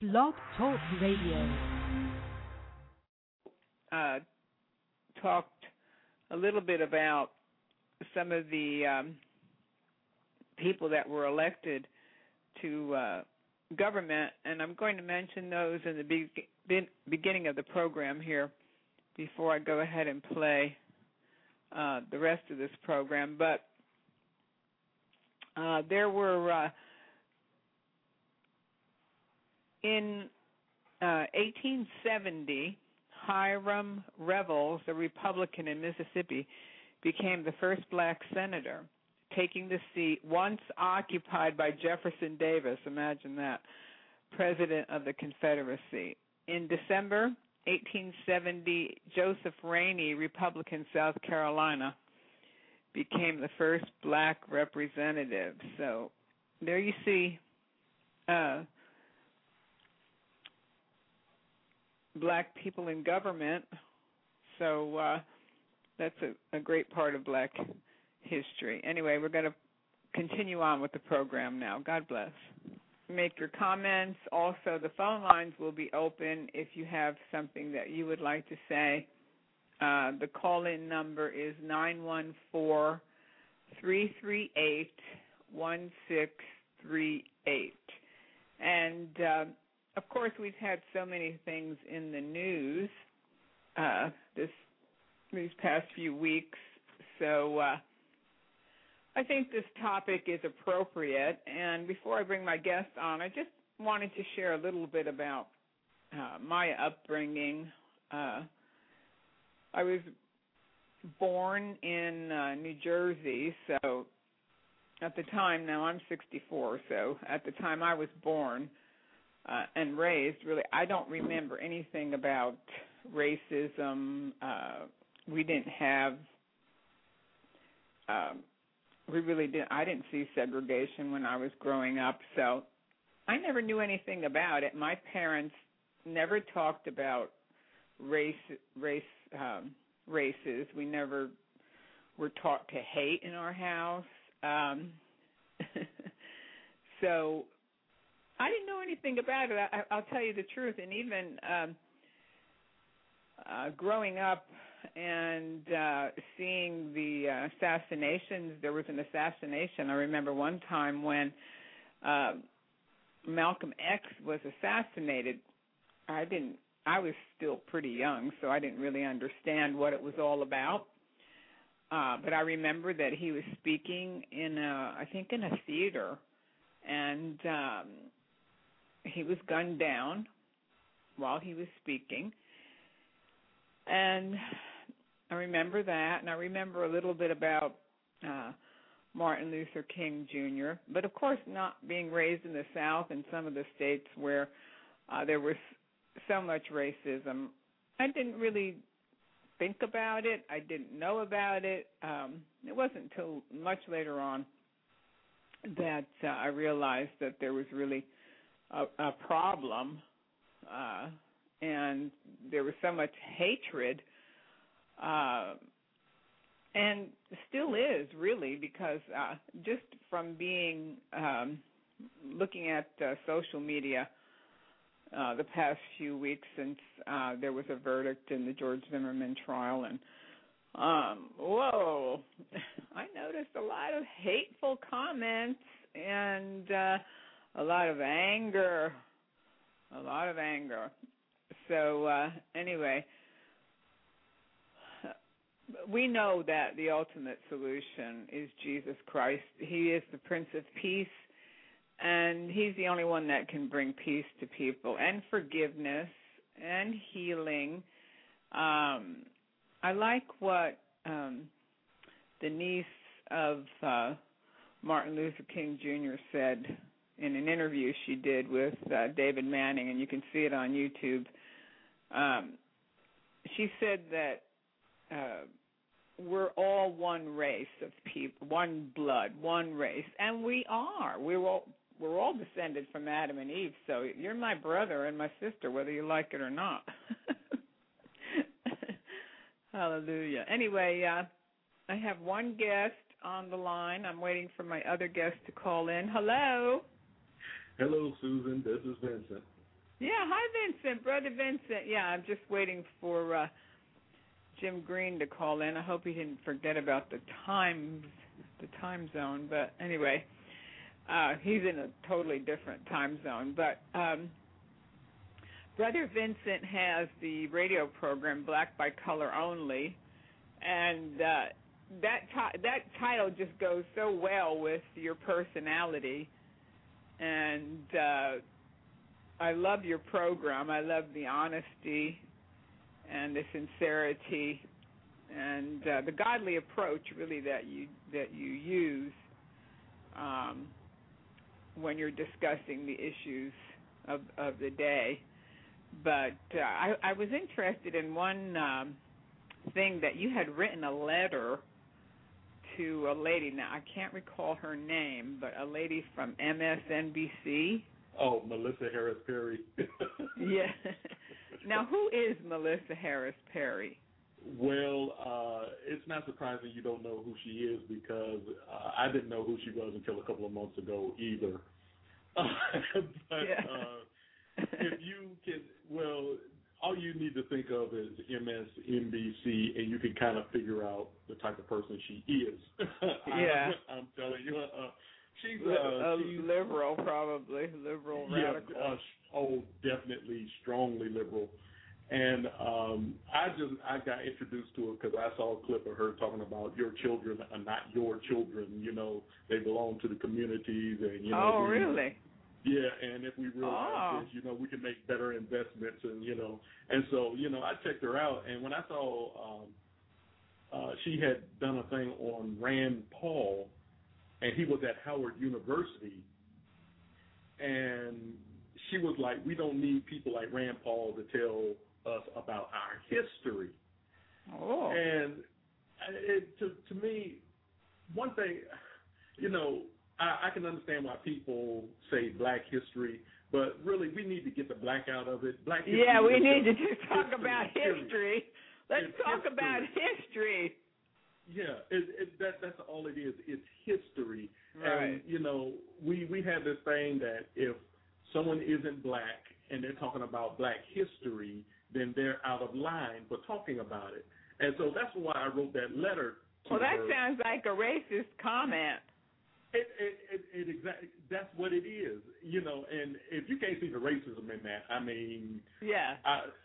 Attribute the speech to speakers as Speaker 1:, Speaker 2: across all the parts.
Speaker 1: Blog Talk Radio.
Speaker 2: Talked a little bit about some of the people that were elected to government, and I'm going to mention those in the beginning of the program here before I go ahead and play the rest of this program. But there were, in 1870, Hiram Revels, a Republican in Mississippi, became the first black senator, taking the seat once occupied by Jefferson Davis, imagine that, president of the Confederacy. In December 1870, Joseph Rainey, Republican, South Carolina, became the first black representative. So there you see black people in government. So that's a great part of black history. Anyway, we're going to continue on with the program now. God bless. Make your comments. Also, the phone lines will be open if you have something that you would like to say. The call-in number is 914-338-1638. And, of course, we've had so many things in the news these past few weeks, so I think this topic is appropriate. And before I bring my guest on, I just wanted to share a little bit about my upbringing. I was born in New Jersey, so at the time, now I'm 64, so at the time I was born and raised, really, I don't remember anything about racism. We didn't have, we really didn't, I didn't see segregation when I was growing up, so I never knew anything about it. My parents never talked about races. We never were taught to hate in our house. So I didn't know anything about it. I'll tell you the truth. And even growing up and seeing the assassinations, there was an assassination. I remember one time when Malcolm X was assassinated. I was still pretty young, so I didn't really understand what it was all about. But I remember that he was speaking in a theater, and he was gunned down while he was speaking. And I remember that, and I remember a little bit about Martin Luther King Jr., but of course not being raised in the South in some of the states where there was so much racism. I didn't really think about it. I didn't know about it. It wasn't until much later on that I realized that there was really a problem, and there was so much hatred, and still is, really, because just from being looking at social media the past few weeks since there was a verdict in the George Zimmerman trial, and whoa, I noticed a lot of hateful comments and a lot of anger. So anyway, we know that the ultimate solution is Jesus Christ. He is the Prince of Peace, and he's the only one that can bring peace to people and forgiveness and healing. I like what the niece of Martin Luther King Jr. said in an interview she did with David Manning, and you can see it on YouTube. She said that we're all one race of people, one blood, one race, and we are. We're all descended from Adam and Eve, so you're my brother and my sister, whether you like it or not. Hallelujah. Anyway, I have one guest on the line. I'm waiting for my other guest to call in. Hello.
Speaker 3: Hello, Susan. This is Vincent.
Speaker 2: Yeah, hi, Vincent. Brother Vincent. Yeah, I'm just waiting for Jim Green to call in. I hope he didn't forget about the time zone. But anyway, he's in a totally different time zone. But Brother Vincent has the radio program Black by Color Only, and that title just goes so well with your personality. And I love your program. I love the honesty and the sincerity and the godly approach, really, that you use when you're discussing the issues of the day. But I was interested in one thing that you had written a letter to a lady. Now, I can't recall her name, but a lady from MSNBC.
Speaker 3: Oh, Melissa Harris Perry.
Speaker 2: Yeah. Now, who is Melissa Harris Perry?
Speaker 3: Well, it's not surprising you don't know who she is because I didn't know who she was until a couple of months ago either. But if you can, well, all you need to think of is MSNBC, and you can kind of figure out the type of person she is.
Speaker 2: Yeah.
Speaker 3: I'm telling you. She's
Speaker 2: liberal, probably. Liberal, radical.
Speaker 3: Definitely strongly liberal. And I got introduced to her because I saw a clip of her talking about your children are not your children. You know, they belong to the communities. And, you know,
Speaker 2: really?
Speaker 3: Yeah, and if we realize this, you know, we can make better investments, and, you know. And so, you know, I checked her out, and when I saw she had done a thing on Rand Paul, and he was at Howard University, and she was like, we don't need people like Rand Paul to tell us about our history.
Speaker 2: Oh.
Speaker 3: And to me, one thing, you know, I can understand why people say Black history, but really we need to get the black out of it. Black history.
Speaker 2: Yeah, we need to just talk about history. Let's talk about history.
Speaker 3: Yeah, that's all it is. It's history.
Speaker 2: Right.
Speaker 3: And, you know, we have this thing that if someone isn't black and they're talking about Black history, then they're out of line for talking about it. And so that's why I wrote that letter to her.
Speaker 2: Well, that sounds like a racist comment.
Speaker 3: It exactly, that's what it is, you know. And if you can't see the racism in that, I mean,
Speaker 2: yeah,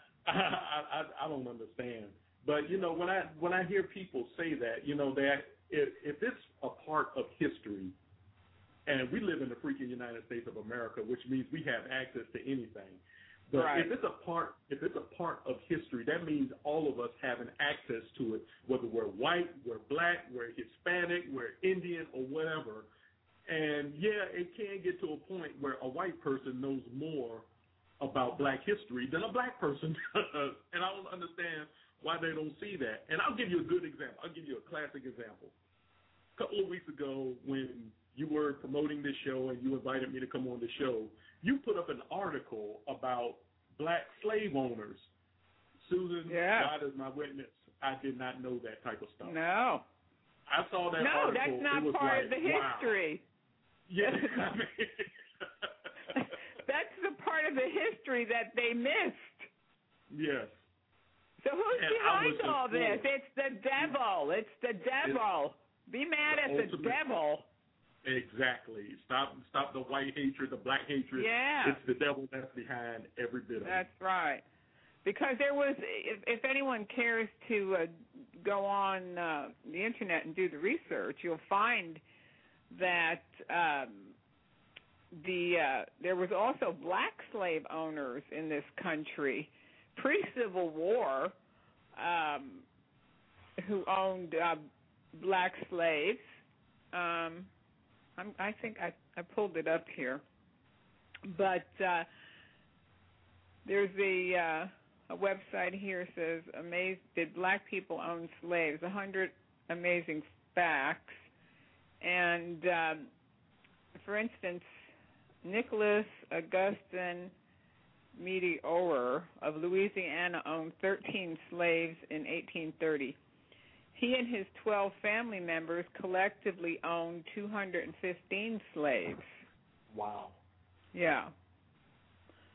Speaker 3: I don't understand. But you know, when I hear people say that, you know, that if it's a part of history, and we live in the freaking United States of America, which means we have access to anything. But
Speaker 2: right.
Speaker 3: if it's a part of history, that means all of us having access to it, whether we're white, we're black, we're Hispanic, we're Indian, or whatever. And yeah, it can get to a point where a white person knows more about Black history than a black person does. And I don't understand why they don't see that. And I'll give you a good example. I'll give you a classic example. A couple of weeks ago, when you were promoting this show and you invited me to come on the show, you put up an article about Black slave owners. Susan, God is my witness. I did not know that type of stuff.
Speaker 2: No.
Speaker 3: I saw that
Speaker 2: No,
Speaker 3: article.
Speaker 2: that's not part of the history.
Speaker 3: Wow. Yeah.
Speaker 2: That's the part of the history that they missed.
Speaker 3: Yes.
Speaker 2: So who's behind all this? It's the devil. It's the devil. Be mad at the devil.
Speaker 3: Exactly. Stop the white hatred, the black hatred.
Speaker 2: Yeah.
Speaker 3: It's the devil that's behind every bit of it.
Speaker 2: That's right. Because there was, if anyone cares to go on the internet and do the research, you'll find that there was also black slave owners in this country pre-Civil War who owned black slaves. I think I pulled it up here, but there's a website here that says, did black people own slaves? 100 amazing facts. And, for instance, Nicholas Augustin Meteor of Louisiana owned 13 slaves in 1830. He and his 12 family members collectively owned 215 slaves.
Speaker 3: Wow.
Speaker 2: Yeah.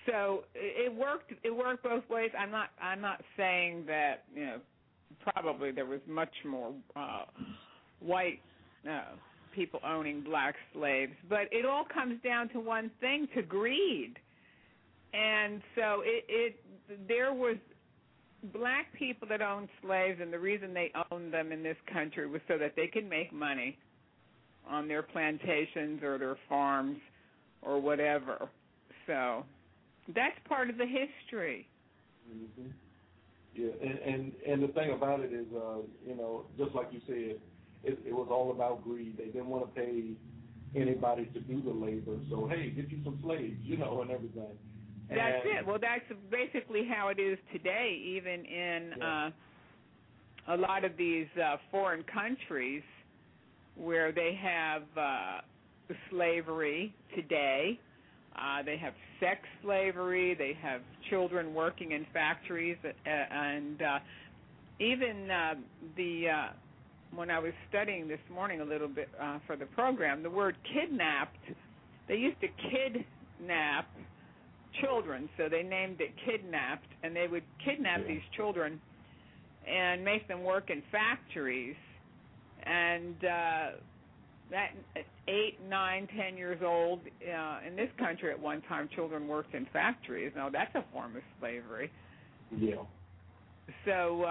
Speaker 2: So it worked. It worked both ways. I'm not saying that probably there was much more white people owning black slaves, but it all comes down to one thing: to greed. And so there was black people that owned slaves, and the reason they owned them in this country was so that they could make money on their plantations or their farms or whatever. So that's part of the history.
Speaker 3: Mm-hmm. Yeah, and the thing about it is, just like you said, it was all about greed. They didn't want to pay anybody to do the labor, so hey, get you some slaves, and everything.
Speaker 2: That's it. Well, that's basically how it is today, even in a lot of these foreign countries where they have slavery today. They have sex slavery. They have children working in factories, and even when I was studying this morning a little bit for the program, the word kidnapped. They used to kidnap children, so they named it kidnapped, and they would kidnap these children and make them work in factories, and that 8, 9, 10 years old in this country at one time, children worked in factories. Now that's a form of slavery.
Speaker 3: Yeah.
Speaker 2: So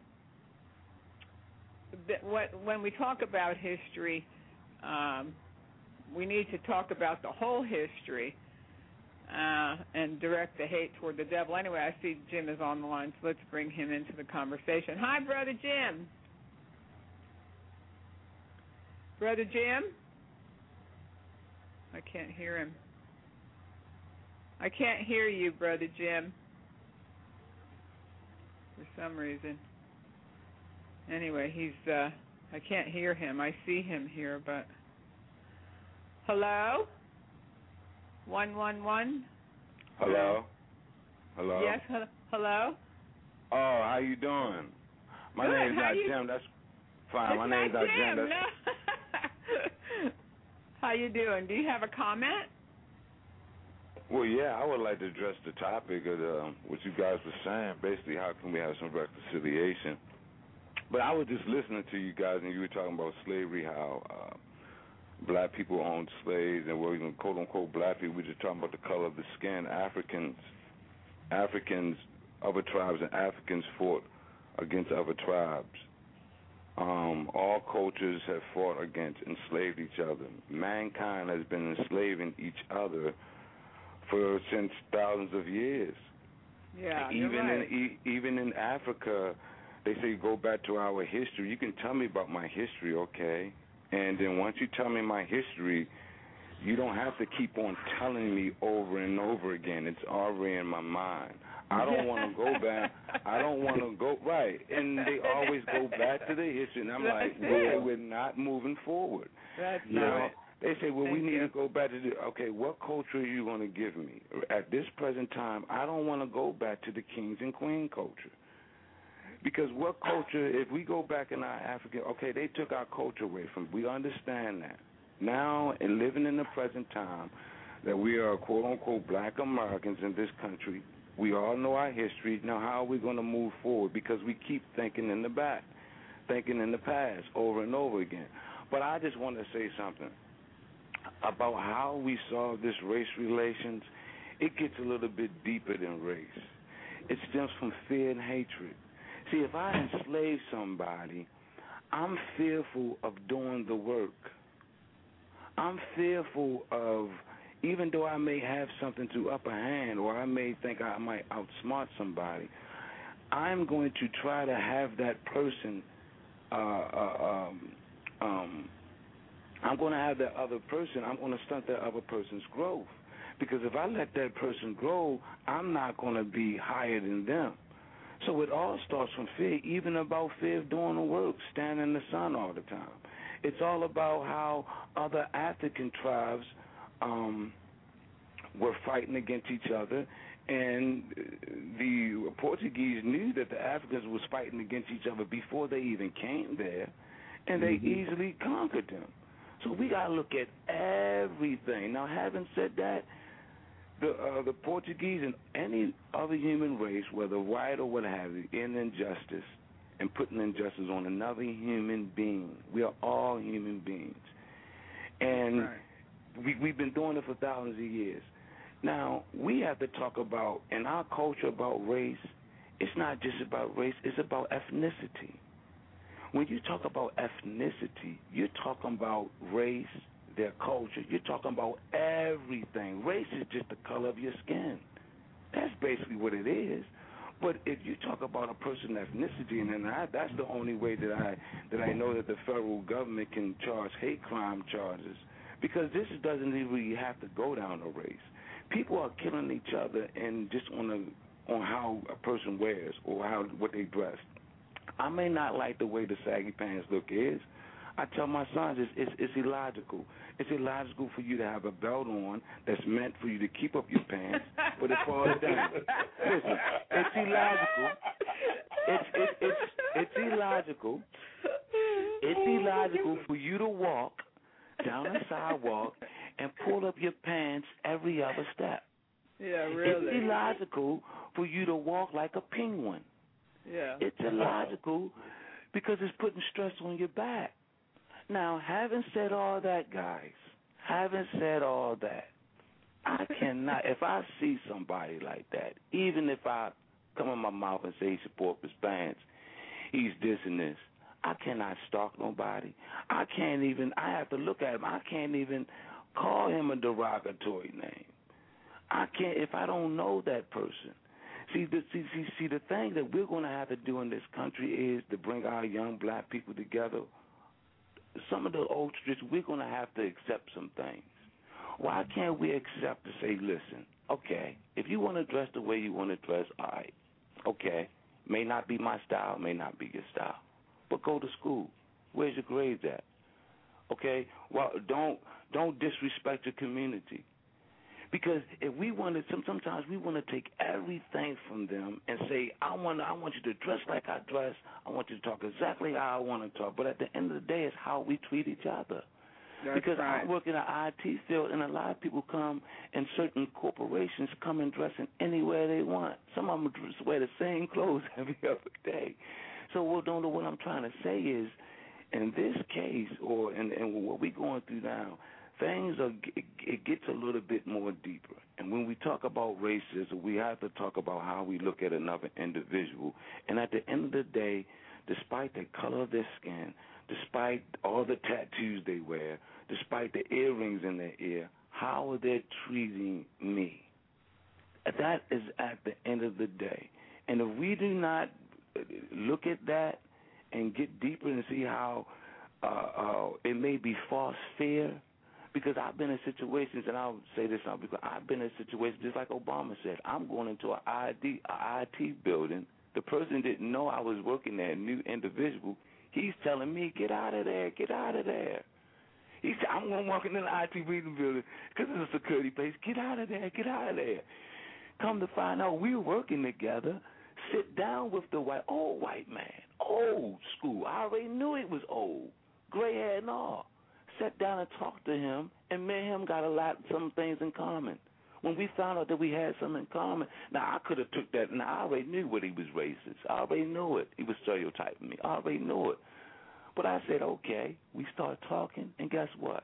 Speaker 2: when we talk about history, we need to talk about the whole history. And direct the hate toward the devil. Anyway, I see Jim is on the line, so let's bring him into the conversation. Hi, Brother Jim. Brother Jim? I can't hear him. I can't hear you, Brother Jim, for some reason. Anyway, I can't hear him. I see him here, but... Hello? 111.
Speaker 4: Hello. Hello.
Speaker 2: Yes. Hello.
Speaker 4: Oh, how you doing? My name's not Jim. That's fine. My name's not Jim.
Speaker 2: No. How you doing? Do you have a comment?
Speaker 4: Well, yeah, I would like to address the topic of what you guys were saying. Basically, how can we have some reconciliation? But I was just listening to you guys, and you were talking about slavery, how black people owned slaves, and we're even quote-unquote black people. We're just talking about the color of the skin. Africans, other tribes and Africans fought against other tribes. All cultures have fought against, enslaved each other. Mankind has been enslaving each other since thousands of years.
Speaker 2: Yeah,
Speaker 4: even
Speaker 2: you're right.
Speaker 4: Even in Africa, they say go back to our history. You can tell me about my history, okay? And then once you tell me my history, you don't have to keep on telling me over and over again. It's already in my mind. I don't want to go back. I don't want to go, right. And they always go back to the history. And I'm like, we're not moving forward.
Speaker 2: That's
Speaker 4: right. They say, well, we need to go back to okay, what culture are you going to give me? At this present time, I don't want to go back to the kings and queen culture. Because what culture, if we go back in our African, okay, they took our culture away from, we understand that. Now, and living in the present time, that we are, quote-unquote, black Americans in this country, we all know our history. Now, how are we going to move forward? Because we keep thinking in the back, thinking in the past over and over again. But I just want to say something about how we solve this race relations. It gets a little bit deeper than race. It stems from fear and hatred. See, if I enslave somebody, I'm fearful of doing the work. I'm fearful of, even though I may have something to upper hand or I may think I might outsmart somebody, I'm going to try to have that person, I'm going to have that other person, I'm going to stunt that other person's growth. Because if I let that person grow, I'm not going to be higher than them. So it all starts from fear, even about fear of doing the work, standing in the sun all the time. It's all about how other African tribes were fighting against each other, and the Portuguese knew that the Africans was fighting against each other before they even came there, and they easily conquered them. So we got to look at everything. Now, having said that, the Portuguese and any other human race, whether white or what have you, in injustice and putting injustice on another human being. We are all human beings. And we've been doing it for thousands of years. Now, we have to talk about, in our culture, about race. It's not just about race, it's about ethnicity. When you talk about ethnicity, you're talking about race, their culture. You're talking about everything. Race is just the color of your skin. That's basically what it is. But if you talk about a person's ethnicity, and then that's the only way that I know that the federal government can charge hate crime charges, because this doesn't even really have to go down to race. People are killing each other and just on how a person wears or what they dress. I may not like the way the saggy pants look is. I tell my sons it's illogical. It's illogical for you to have a belt on that's meant for you to keep up your pants, but it falls down. Listen, it's illogical. It's illogical. It's illogical for you to walk down a sidewalk and pull up your pants every other step.
Speaker 2: Yeah, really.
Speaker 4: It's illogical for you to walk like a penguin.
Speaker 2: Yeah.
Speaker 4: It's illogical because it's putting stress on your back. Now, having said all that, guys, having said all that, I cannot, if I see somebody like that, even if I come in my mouth and say he supports his pants, he's this and this, I cannot stalk nobody. I have to look at him. I can't even call him a derogatory name. I can't, if I don't know that person. See, the thing that we're going to have to do in this country is to bring our young black people together. Some of the old traditions, we're going to have to accept some things. Why can't we accept to say, listen, okay, if you want to dress the way you want to dress, all right, okay, may not be my style, may not be your style, but go to school. Where's your grades at? Okay, well, don't disrespect your community. Because if we want to, sometimes we want to take everything from them and say, I want you to dress like I dress. I want you to talk exactly how I want to talk. But at the end of the day, it's how we treat each other.
Speaker 2: That's
Speaker 4: because
Speaker 2: right.
Speaker 4: I work in the IT field, and a lot of people come, and certain corporations come and dress in anywhere they want. Some of them just wear the same clothes every other day. So what I'm trying to say is, in this case, or in what we're going through now, it gets a little bit more deeper. And when we talk about racism, we have to talk about how we look at another individual. And at the end of the day, despite the color of their skin, despite all the tattoos they wear, despite the earrings in their ear, how are they treating me? That is at the end of the day. And if we do not look at that and get deeper and see how it may be false fear, because I've been in situations, and I'll say this now, because I've been in situations just like Obama said. I'm going into an IT building. The person didn't know I was working there, a new individual. He's telling me, get out of there, get out of there. He said, I'm going to walk into the IT building because it's a security place. Get out of there, get out of there. Come to find out, we were working together. Sit down with the old white man, old school. I already knew he was old, gray hair and all. Sat down and talked to him, and me and him got some things in common. When we found out that we had something in common, now I could have took that, and I already knew what he was racist. I already knew it. He was stereotyping me. I already knew it. But I said, okay. We started talking, and guess what?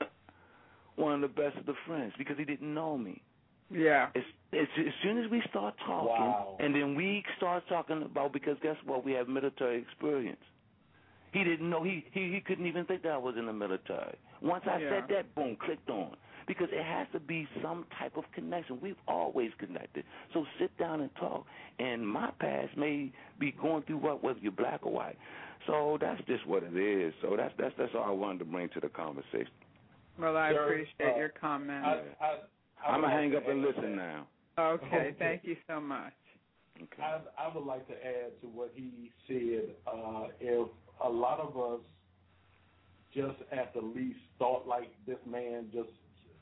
Speaker 4: One of the best of the friends, because he didn't know me.
Speaker 2: Yeah.
Speaker 4: As soon as we start talking, and then we start talking about, because guess what? We have military experience. He didn't know. He couldn't even think that I was in the military. Once I said that, boom, clicked on. Because it has to be some type of connection. We've always connected. So sit down and talk. And my past may be going through whether you're black or white. So that's just what it is. So that's all I wanted to bring to the conversation.
Speaker 2: Well, I appreciate your comment.
Speaker 4: I'm going to hang up and listen now.
Speaker 2: Okay, thank you so much.
Speaker 3: Okay. I would like to add to what he said. If a lot of us just at the least thought like this man just,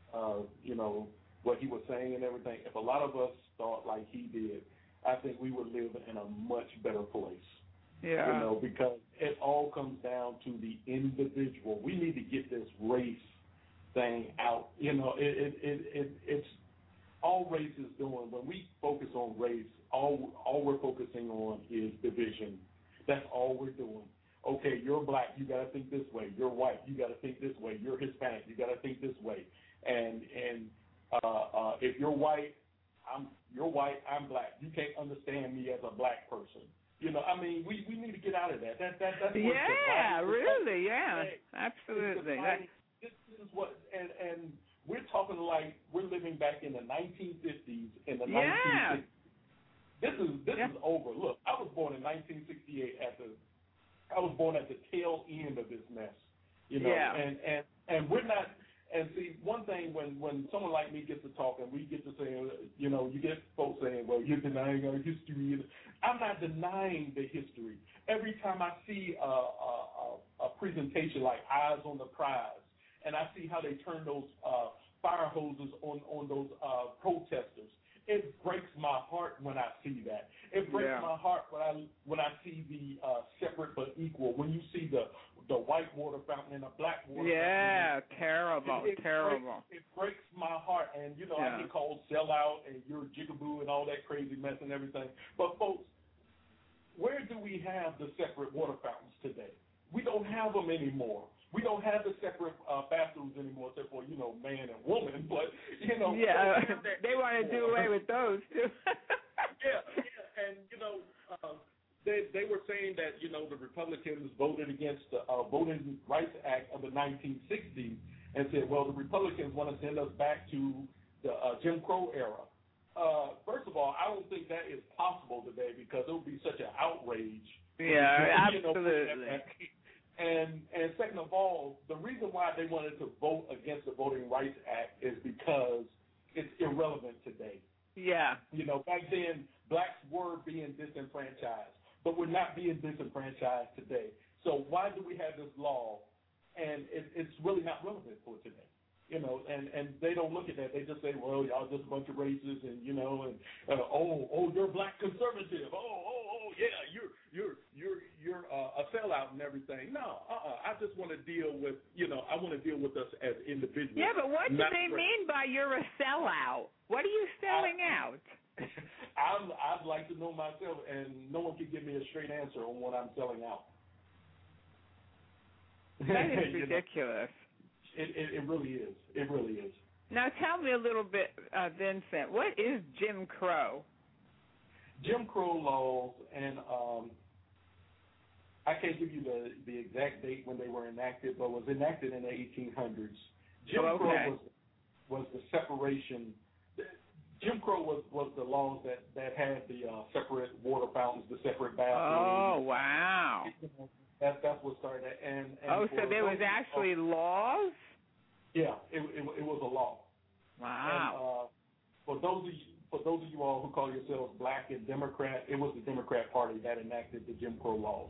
Speaker 3: what he was saying and everything, if a lot of us thought like he did, I think we would live in a much better place.
Speaker 2: Yeah.
Speaker 3: Because it all comes down to the individual. We need to get this race thing out. It's all race is doing, when we focus on race, all we're focusing on is division. That's all we're doing. Okay, you're black, you got to think this way. You're white, you got to think this way. You're Hispanic, you got to think this way. And if you're white, I'm black. You can't understand me as a black person. You know, I mean, we need to get out of that. That's
Speaker 2: yeah, really, yeah, absolutely.
Speaker 3: This is what, and we're talking like we're living back in the 1950s, in the 1960s. This is over. Look, I was born in 1968 I was born at the tail end of this mess. You know, and we're not. And see, one thing when someone like me gets to talk and we get to saying, you know, you get folks saying, well, you're denying our history. I'm not denying the history. Every time I see a presentation like Eyes on the Prize, and I see how they turn those fire hoses on those protesters, it breaks my heart when I see that. It breaks my heart when I see the separate but equal. When you see the white water fountain and a black water fountain.
Speaker 2: Yeah, terrible, terrible.
Speaker 3: It breaks my heart. And, you know, I get called sellout and you're jigaboo and all that crazy mess and everything. But, folks, where do we have the separate water fountains today? We don't have them anymore. We don't have the separate bathrooms anymore, except for, you know, man and woman. But, you know.
Speaker 2: Yeah, they want to do away with those, too.
Speaker 3: yeah. And, you know, they were saying that, you know, the Republicans voted against the Voting Rights Act of the 1960s and said, well, the Republicans want to send us back to the Jim Crow era. First of all, I don't think that is possible today because it would be such an outrage.
Speaker 2: Yeah, absolutely.
Speaker 3: And second of all, the reason why they wanted to vote against the Voting Rights Act is because it's irrelevant today.
Speaker 2: Yeah.
Speaker 3: You know, back then, blacks were being disenfranchised, but we're not being disenfranchised today. So why do we have this law? And it's really not relevant for today. You know, and they don't look at that. They just say, well, y'all just a bunch of racists, and you know, and you're a black conservative. Yeah, you're a sellout and everything. No, I just want to deal with, you know, I want to deal with us as individuals.
Speaker 2: Yeah, but what do they mean by you're a sellout? What are you selling out?
Speaker 3: I'd like to know myself, and no one can give me a straight answer on what I'm selling out.
Speaker 2: That is ridiculous.
Speaker 3: It really is. It really is.
Speaker 2: Now tell me a little bit, Vincent, what is Jim Crow?
Speaker 3: Jim Crow laws, and I can't give you the exact date when they were enacted, but was enacted in the 1800s. Jim Crow was the separation. Jim Crow was the laws that had the separate water fountains, the separate bathrooms.
Speaker 2: Oh, wow.
Speaker 3: That's what started it. And
Speaker 2: so there was actually laws?
Speaker 3: Yeah, it was a law.
Speaker 2: Wow.
Speaker 3: And for those of you all who call yourselves black and Democrat, it was the Democrat Party that enacted the Jim Crow laws.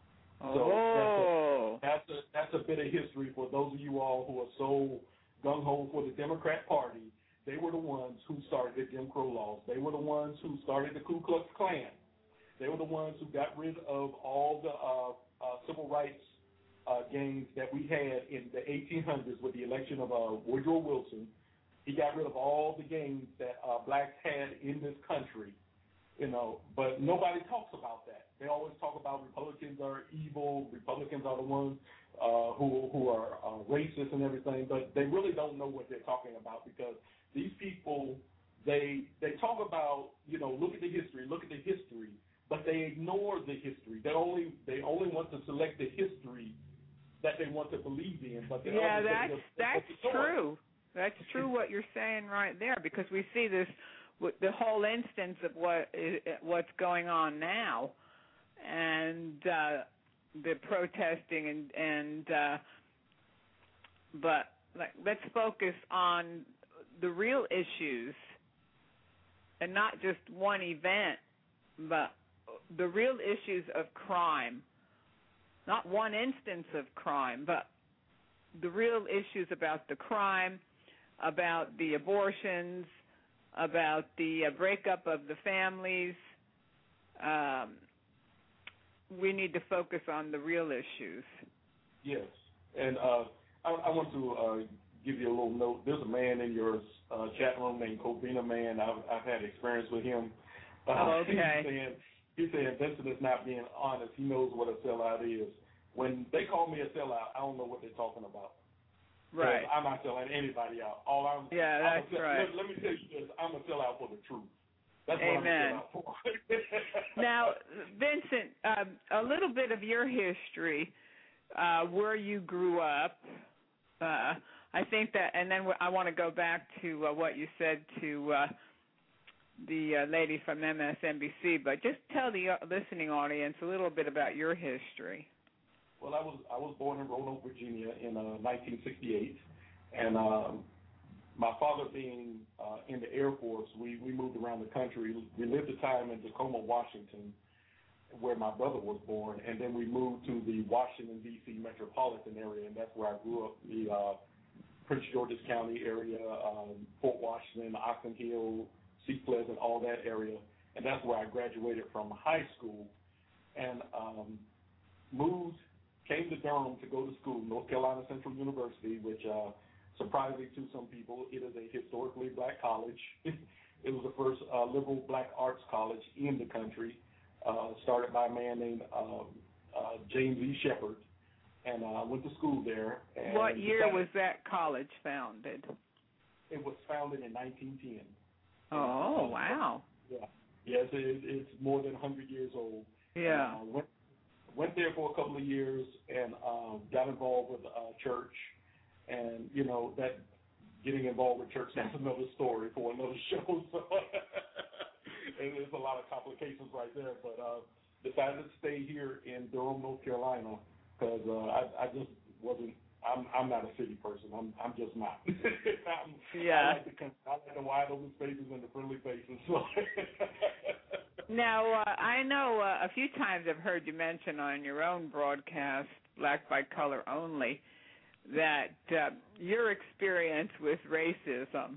Speaker 3: So that's a bit of history for those of you all who are so gung-ho for the Democrat Party. They were the ones who started the Jim Crow laws. They were the ones who started the Ku Klux Klan. They were the ones who got rid of all the civil rights gains that we had in the 1800s with the election of Woodrow Wilson. He got rid of all the gains that blacks had in this country, you know, but nobody talks about that. They always talk about Republicans are evil, Republicans are the ones who are racist and everything, but they really don't know what they're talking about because these people, they talk about, you know, look at the history, but they ignore the history. They only want to select the history that they want to believe in. But that's
Speaker 2: true. That's true what you're saying right there, because we see this, the whole instance of what's going on now, and the protesting but let's focus on the real issues, and not just one event, but the real issues of crime. Not one instance of crime, but the real issues about the crime, about the abortions, about the breakup of the families. We need to focus on the real issues.
Speaker 3: Yes, and I want to give you a little note. There's a man in your chat room named Covina Man. I've had experience with him.
Speaker 2: Okay.
Speaker 3: He's saying Vincent is not being honest. He knows what a sellout is. When they call me a sellout, I don't know what they're talking about.
Speaker 2: Right.
Speaker 3: I'm not selling anybody out.
Speaker 2: That's right.
Speaker 3: Let me tell you this. I'm a sellout for the truth. That's
Speaker 2: Amen.
Speaker 3: what I'm a sellout for.
Speaker 2: Now, Vincent, a little bit of your history, where you grew up. I think that, and then I want to go back to what you said to the lady from MSNBC, but just tell the listening audience a little bit about your history.
Speaker 3: Well, I was born in Roanoke, Virginia in 1968, and my father being in the Air Force, we moved around the country. We lived a time in Tacoma, Washington, where my brother was born, and then we moved to the Washington, D.C. metropolitan area, and that's where I grew up, the Prince George's County area, Fort Washington, Oxon Hill, Seat Pleasant, all that area, and that's where I graduated from high school, and came to Durham to go to school, North Carolina Central University, which surprisingly to some people, it is a historically black college. It was the first liberal black arts college in the country, started by a man named James E. Shepard, and I went to school there. And
Speaker 2: what year was that college founded?
Speaker 3: It was founded in 1910.
Speaker 2: Oh, wow.
Speaker 3: Yeah. Yes, it's more than 100 years old.
Speaker 2: Yeah.
Speaker 3: Went there for a couple of years and got involved with church, and that getting involved with church, that's another story for another show. So and there's a lot of complications right there, but decided to stay here in Durham, North Carolina, because I just wasn't. I'm not a city person. I'm just not.
Speaker 2: Yeah.
Speaker 3: I like the country. I like the wide open spaces and the friendly faces. So.
Speaker 2: Now, I know a few times I've heard you mention on your own broadcast, Black by Color Only, that your experience with racism.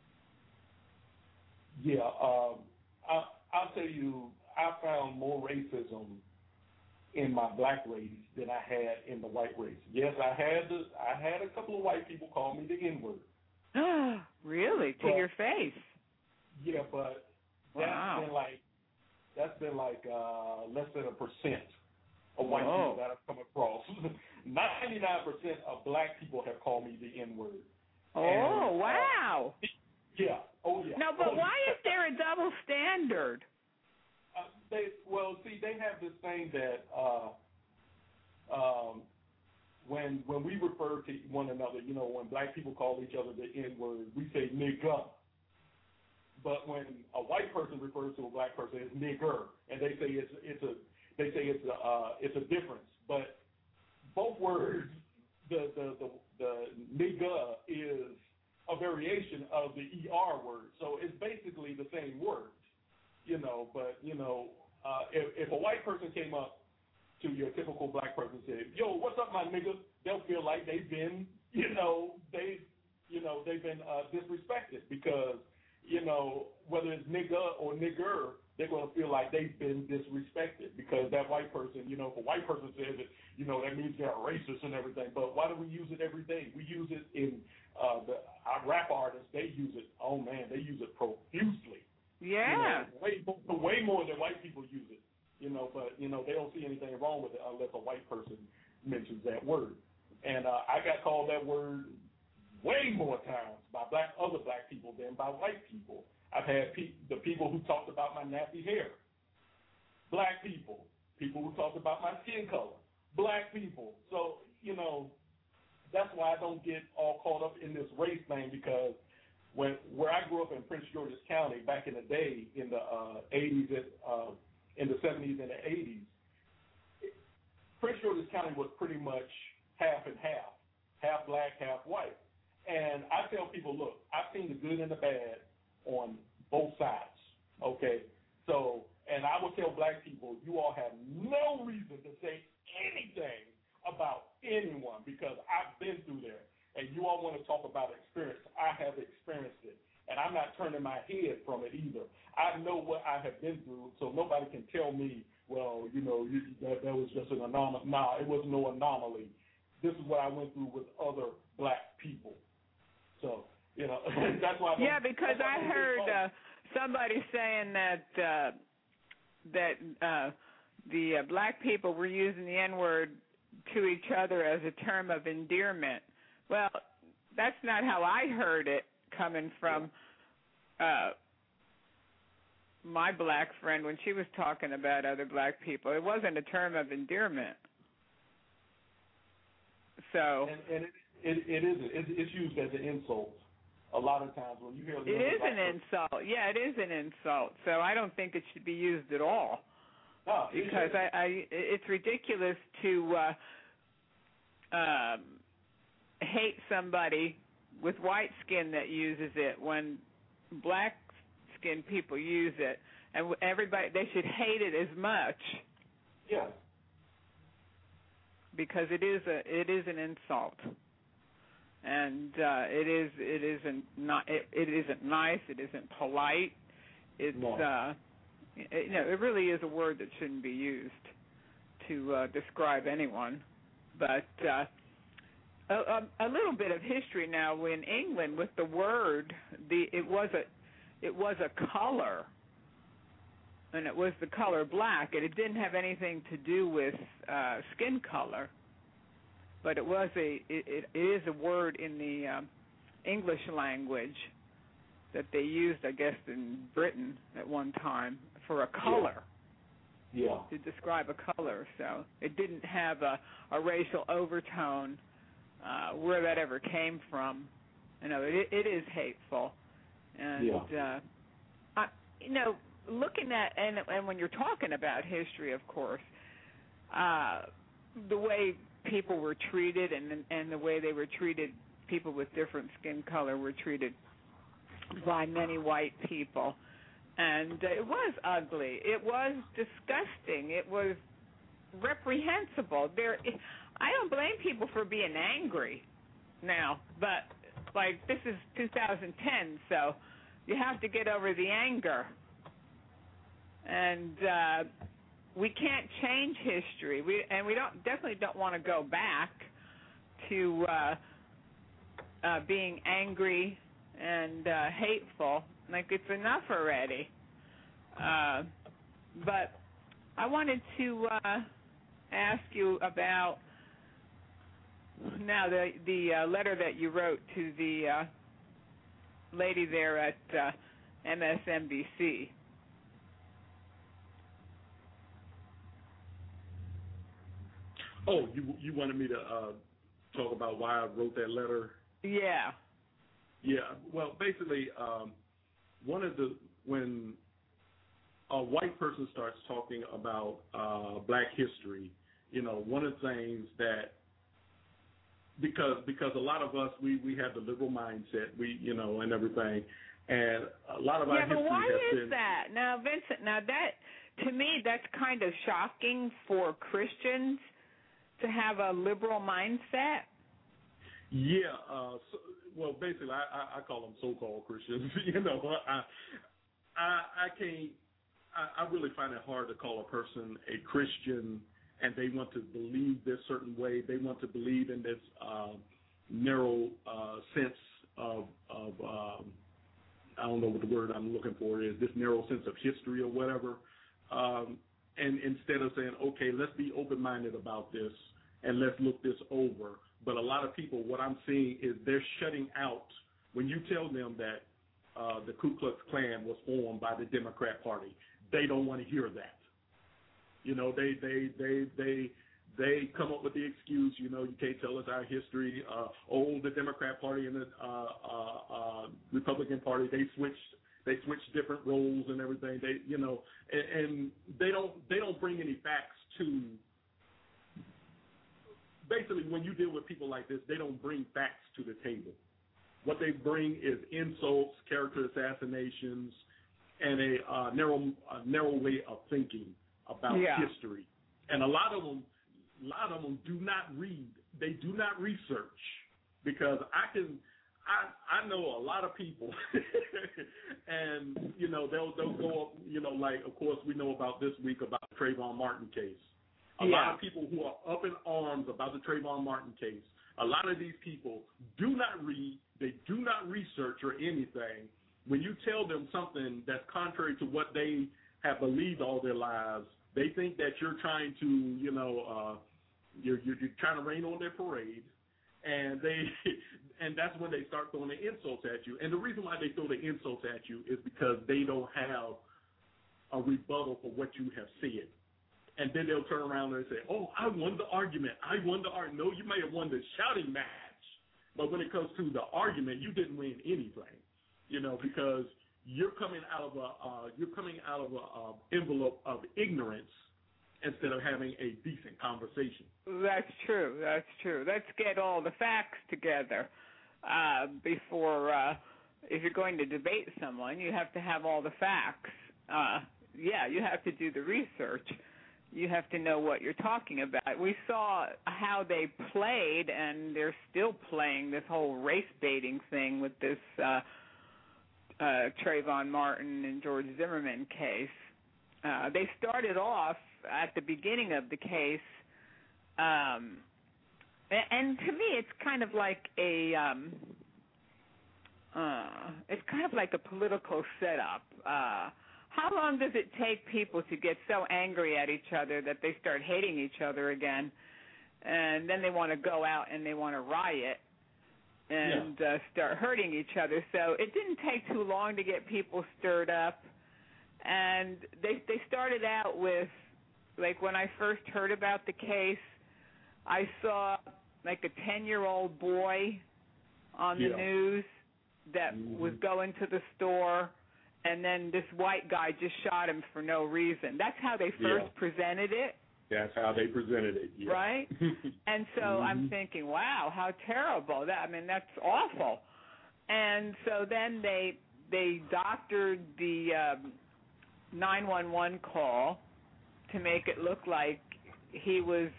Speaker 3: Yeah, I'll tell you, I found more racism in my black race than I had in the white race. Yes, I had a couple of white people call me the N-word.
Speaker 2: Really? To your face?
Speaker 3: Yeah, but that's been like less than 1% of white people that I've come across. 99% of black people have called me the N-word.
Speaker 2: Oh, and, wow.
Speaker 3: Yeah. Oh, yeah.
Speaker 2: No, but why is there a double standard?
Speaker 3: They have this thing that when we refer to one another, when black people call each other the N-word, we say nigga. But when a white person refers to a black person, it's nigger, and they say it's a difference. But both words, the nigga is a variation of the ER word, so it's basically the same word, But if a white person came up to your typical black person and said, "Yo, what's up, my nigga?" They'll feel like they've been, they've been disrespected because, whether it's nigga or nigger, they're going to feel like they've been disrespected because that white person, if a white person says it, that means they're racist and everything. But why do we use it every day? We use it in our rap artists. They use it. Oh man, they use it profusely.
Speaker 2: Yeah.
Speaker 3: Way more than white people use it. But they don't see anything wrong with it unless a white person mentions that word. And I got called that word way more times by other black people than by white people. I've had the people who talked about my nappy hair, black people who talked about my skin color, black people. So, that's why I don't get all caught up in this race thing because where I grew up in Prince George's County back in the day in the 80s, in the 70s and the 80s, Prince George's County was pretty much half and half black, half white. And I tell people, look, I've seen the good and the bad on both sides, okay? So, and I will tell black people, you all have no reason to say anything about anyone because I've been through there. And you all want to talk about experience. I have experienced it. And I'm not turning my head from it either. I know what I have been through, so nobody can tell me, well, that was just an anomaly. Nah, it was no anomaly. This is what I went through with other black people. So, that's why.
Speaker 2: Yeah, because I heard somebody saying that the black people were using the N-word to each other as a term of endearment. Well, that's not how I heard it coming from my black friend when she was talking about other black people. It wasn't a term of endearment. So.
Speaker 3: And it isn't. It's used as an insult. A lot of times when you hear
Speaker 2: it is an insult. Yeah, it is an insult. So I don't think it should be used at all.
Speaker 3: No,
Speaker 2: because it's ridiculous to hate somebody with white skin that uses it when black skin people use it, and they should hate it as much.
Speaker 3: Yeah.
Speaker 2: Because it is an insult. And it isn't nice. It isn't polite. It's it really is a word that shouldn't be used to describe anyone. But a little bit of history now. In England, with the word, it was a color, and it was the color black, and it didn't have anything to do with skin color. But it is a word in the English language that they used, I guess, in Britain at one time for a color.
Speaker 3: Yeah.
Speaker 2: To describe a color. So it didn't have a racial overtone where that ever came from. It is hateful. And, looking at, and when you're talking about history, of course, the way people were treated and the way they were treated, people with different skin color were treated by many white people. And it was ugly. It was disgusting. It was reprehensible. I don't blame people for being angry now, but, this is 2010, so you have to get over the anger. And we can't change history. We definitely don't want to go back to being angry and hateful. It's enough already. But I wanted to ask you about now the letter that you wrote to the lady there at MSNBC.
Speaker 3: Oh, you wanted me to talk about why I wrote that letter?
Speaker 2: Yeah.
Speaker 3: Yeah. Well, basically, when a white person starts talking about black history, one of the things that because a lot of us we have the liberal mindset, and everything, and a lot of our history
Speaker 2: but why
Speaker 3: has
Speaker 2: is that? Now, Vincent, that to me that's kind of shocking for Christians to have a liberal mindset.
Speaker 3: Yeah. Well, basically, I call them so-called Christians. I can't. I really find it hard to call a person a Christian and they want to believe this certain way. They want to believe in this narrow sense of I don't know what the word I'm looking for is, this narrow sense of history or whatever. And instead of saying, okay, let's be open-minded about this and let's look this over. But a lot of people, what I'm seeing is they're shutting out when you tell them that the Ku Klux Klan was formed by the Democrat Party. They don't want to hear that. They come up with the excuse, you can't tell us our history. The Democrat Party and the Republican Party, they switched different roles and everything. And they don't bring any facts to. Basically, when you deal with people like this, they don't bring facts to the table. What they bring is insults, character assassinations, and a narrow way of thinking about history. And a lot of them do not read. They do not research, because I know a lot of people, and they'll go up. Like, of course we know about this week about the Trayvon Martin case. A lot of people who are up in arms about the Trayvon Martin case. A lot of these people do not read, They do not research or anything. When you tell them something that's contrary to what they have believed all their lives, they think that you're trying to, you're trying to rain on their parade, and that's when they start throwing the insults at you. And the reason why they throw the insults at you is because they don't have a rebuttal for what you have said. And then they'll turn around and say, "Oh, I won the argument. I won the argument." No, you may have won the shouting match, but when it comes to the argument, you didn't win anything. Because you're coming out of a envelope of ignorance instead of having a decent conversation.
Speaker 2: That's true. Let's get all the facts together before. If you're going to debate someone, you have to have all the facts. You have to do the research. You have to know what you're talking about. We saw how they played, and they're still playing this whole race baiting thing with this Trayvon Martin and George Zimmerman case. They started off at the beginning of the case, and to me, it's kind of like a political setup. How long does it take people to get so angry at each other that they start hating each other again, and then they want to go out and they want to riot and start hurting each other? So it didn't take too long to get people stirred up, and they started out with, like, when I first heard about the case, I saw like a 10-year-old boy on the news that was going to the store, and then this white guy just shot him for no reason. That's how they first presented it.
Speaker 3: That's how they presented it,
Speaker 2: right? And so I'm thinking, wow, how terrible. That's awful. And so then they doctored the 911 call to make it look like he was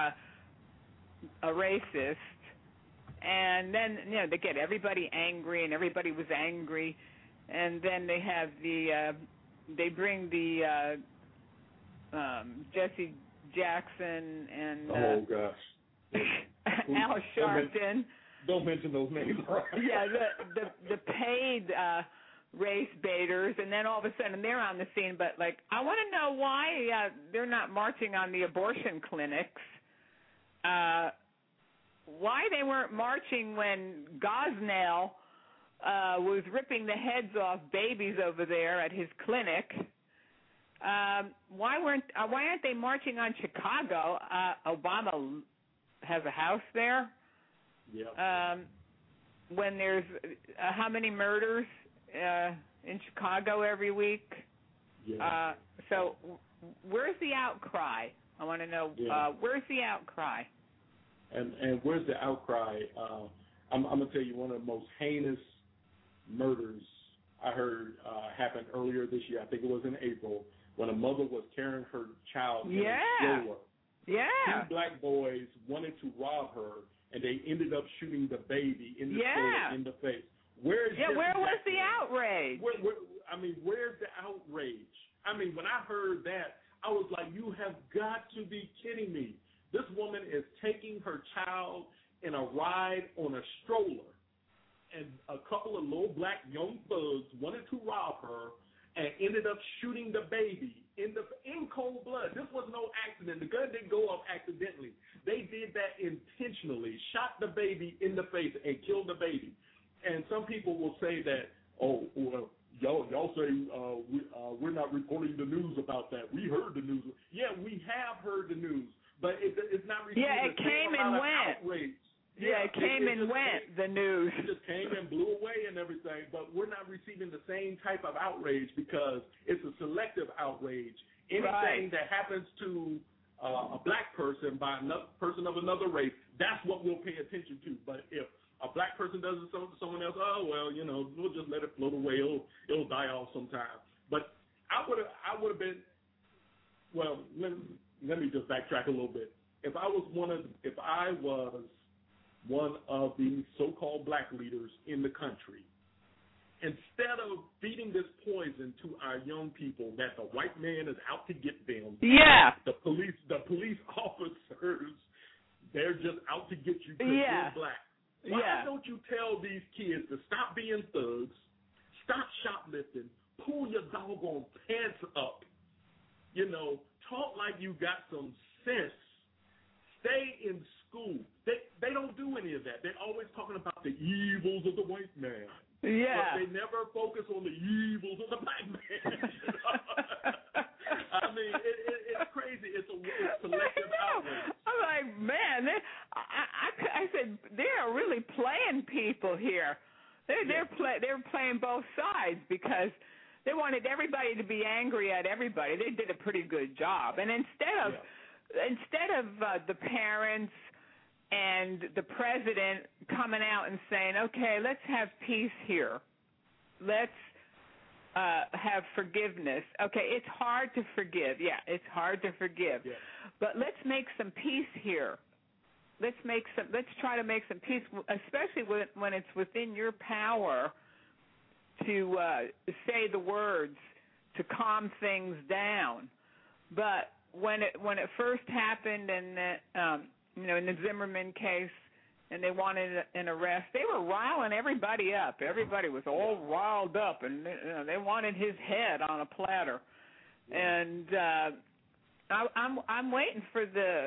Speaker 2: a racist. And then, they get everybody angry, and everybody was angry. And then they have they bring the Jesse Jackson and
Speaker 3: oh gosh,
Speaker 2: Al Sharpton.
Speaker 3: Don't mention those names.
Speaker 2: The paid race baiters, and then all of a sudden they're on the scene. But I want to know why they're not marching on the abortion clinics. Why they weren't marching when Gosnell was ripping the heads off babies over there at his clinic. Why aren't they marching on Chicago? Obama has a house there.
Speaker 3: Yeah.
Speaker 2: When there's how many murders in Chicago every week?
Speaker 3: Yeah.
Speaker 2: So where's the outcry? I want to know where's the outcry?
Speaker 3: And where's the outcry? I'm going to tell you one of the most heinous murders I heard happened earlier this year. I think it was in April, when a mother was carrying her child in a stroller.
Speaker 2: Yeah.
Speaker 3: Two black boys wanted to rob her, and they ended up shooting the baby in the stroller in the face. Where
Speaker 2: was the outrage?
Speaker 3: Where's the outrage? When I heard that, I was like, you have got to be kidding me. This woman is taking her child in a ride on a stroller, and a couple of little black young thugs wanted to rob her and ended up shooting the baby in cold blood. This was no accident. The gun didn't go off accidentally. They did that intentionally, shot the baby in the face and killed the baby. And some people will say that, oh, well, y'all say we're not reporting the news about that. We heard the news. Yeah, we have heard the news, but it's not reporting
Speaker 2: it came and went.
Speaker 3: Outrage.
Speaker 2: It came and went, the news.
Speaker 3: It just came and blew away and everything, but we're not receiving the same type of outrage because it's a selective outrage. Anything that happens to a black person by another person of another race, that's what we'll pay attention to. But if a black person does it to someone else, we'll just let it float away. It'll die off sometime. But I would have been, well, let me just backtrack a little bit. If I was one of the so-called black leaders in the country, instead of feeding this poison to our young people that the white man is out to get them, the police officers, they're just out to get you because you're black. Why don't you tell these kids to stop being thugs, stop shoplifting, pull your doggone pants up, talk like you got some sense, stay in school. They don't do any of that. They're always talking about the evils of the white man.
Speaker 2: Yeah.
Speaker 3: But they never focus on the evils of the black man. I mean, it's crazy. It's selective outrage.
Speaker 2: I'm like, man, I said they are really playing people here. They're playing both sides because they wanted everybody to be angry at everybody. They did a pretty good job. And instead of the parents and the president coming out and saying, okay, let's have peace here. Let's have forgiveness. Okay, it's hard to forgive. Yeah, it's hard to forgive. Yeah. But let's make some peace here. Let's try to make some peace, especially when it's within your power to say the words to calm things down. But when it first happened, and in the Zimmerman case, and they wanted an arrest, they were riling everybody up. Everybody was all riled up, and they wanted his head on a platter. And I'm waiting for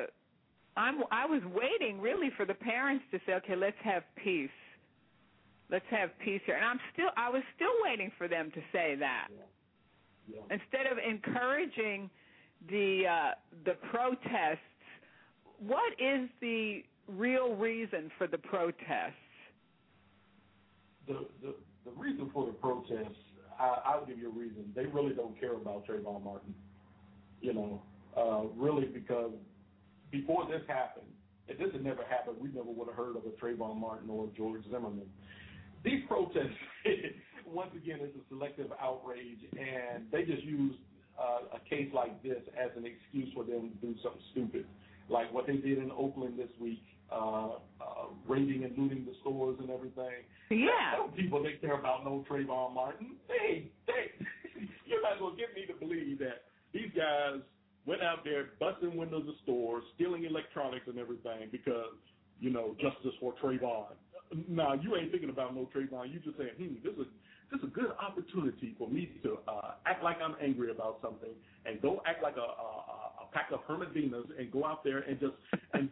Speaker 2: I was waiting really for the parents to say, okay, let's have peace. Let's have peace here. And I was still waiting for them to say that. Yeah. Yeah. Instead of encouraging the protests, what is the real reason for the protests?
Speaker 3: The reason for the protests, I'll give you a reason. They really don't care about Trayvon Martin. Really, because before this happened, if this had never happened, we never would have heard of a Trayvon Martin or a George Zimmerman. These protests, once again, is a selective outrage, and they just use a case like this as an excuse for them to do something stupid, like what they did in Oakland this week, raiding and looting the stores and everything.
Speaker 2: Yeah.
Speaker 3: Tell people they care about no Trayvon Martin. You're not going to get me to believe that these guys went out there busting windows of stores, stealing electronics and everything because, justice for Trayvon. Now, you ain't thinking about no Trayvon. You just saying, this is a good opportunity for me to act like I'm angry about something and go act like a pack of Herman Vinas and go out there and just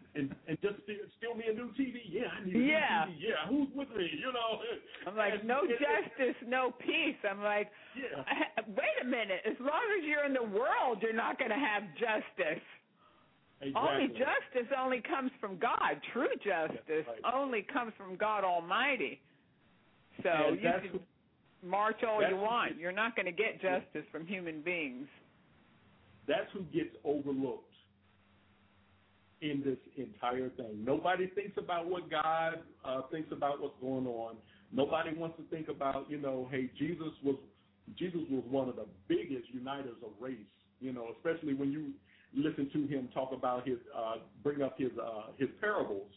Speaker 3: steal me a new TV. Yeah, I need a new TV. Yeah, who's with me?
Speaker 2: I'm like, no justice, no peace. I'm like, wait a minute. As long as you're in the world, you're not going to have justice.
Speaker 3: Exactly.
Speaker 2: Only justice only comes from God. True justice only comes from God Almighty. So you can march all you want. You're not going to get justice from human beings.
Speaker 3: That's who gets overlooked in this entire thing. Nobody thinks about what God thinks about what's going on. Nobody wants to think about, hey, Jesus was one of the biggest uniters of race, especially when you listen to him talk about bring up his parables.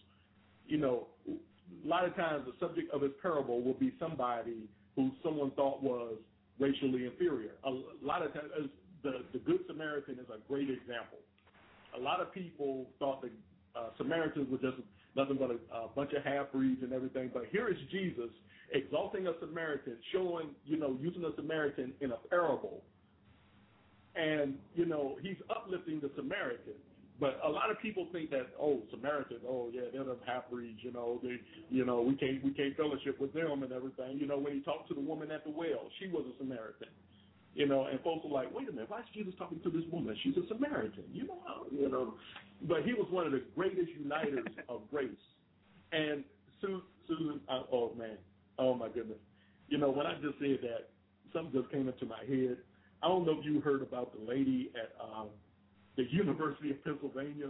Speaker 3: A lot of times the subject of his parable will be somebody who someone thought was racially inferior. A lot of times, the Good Samaritan is a great example. A lot of people thought that Samaritans were just nothing but a bunch of half-breeds and everything, but here is Jesus exalting a Samaritan, showing, using a Samaritan in a parable. And, he's uplifting the Samaritan. But a lot of people think that, Samaritans, they're the half-breeds, we can't fellowship with them and everything. When he talked to the woman at the well, she was a Samaritan. And folks were like, wait a minute, why is Jesus talking to this woman? She's a Samaritan, But he was one of the greatest uniters of grace. And Susan, oh my goodness. When I just said that, something just came into my head. I don't know if you heard about the lady at the University of Pennsylvania.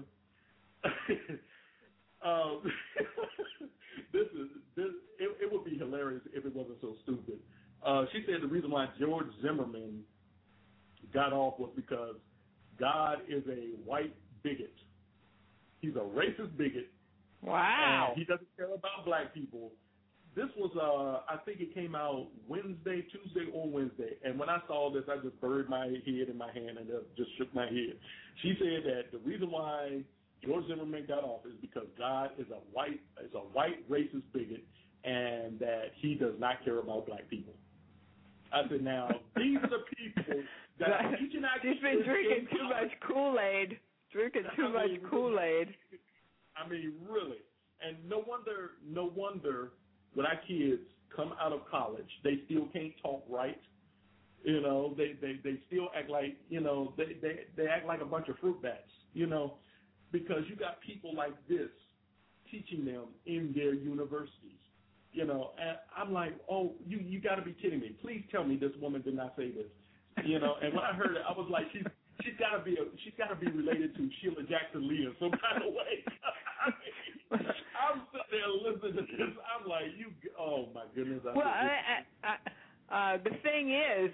Speaker 3: It would be hilarious if it wasn't so stupid. She said the reason why George Zimmerman got off was because God is a white bigot. He's a racist bigot.
Speaker 2: Wow.
Speaker 3: And he doesn't care about black people. This was, I think it came out Tuesday or Wednesday. And when I saw this, I just buried my head in my hand and just shook my head. She said that the reason why George Zimmerman got off is because God is a white racist bigot, and that he does not care about black people. I said, now these are the people that
Speaker 2: he's been drinking too much Kool-Aid. Kool-Aid.
Speaker 3: I mean, really. And no wonder when our kids come out of college, they still can't talk right. You know, they still act like, you know, they act like a bunch of fruit bats, you know, because you got people like this teaching them in their universities, you know. And I'm like, oh, you got to be kidding me. Please tell me this woman did not say this, you know. And when I heard it, I was like, she's got to be related to Sheila Jackson Lee in some kind of way. I'm sitting there listening to this. I'm like, oh my goodness.
Speaker 2: The thing is,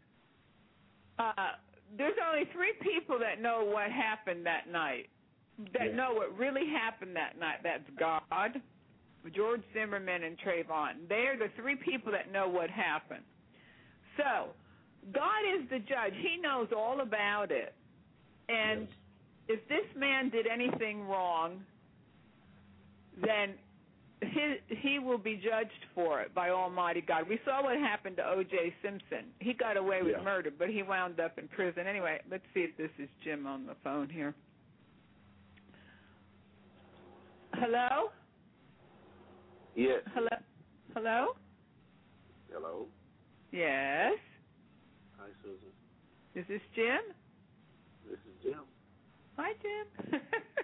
Speaker 2: there's only three people that know what happened that night, know what really happened that night. That's God, George Zimmerman, and Trayvon. They're the three people that know what happened. So God is the judge. He knows all about it. And if this man did anything wrong, then he will be judged for it by Almighty God. We saw what happened to O.J. Simpson. He got away with murder, but he wound up in prison. Anyway, let's see if this is Jim on the phone here. Hello?
Speaker 5: Yes.
Speaker 2: Hello? Hello?
Speaker 5: Hello?
Speaker 2: Yes?
Speaker 5: Hi, Susan.
Speaker 2: Is this Jim?
Speaker 5: This is Jim.
Speaker 2: Hi, Jim.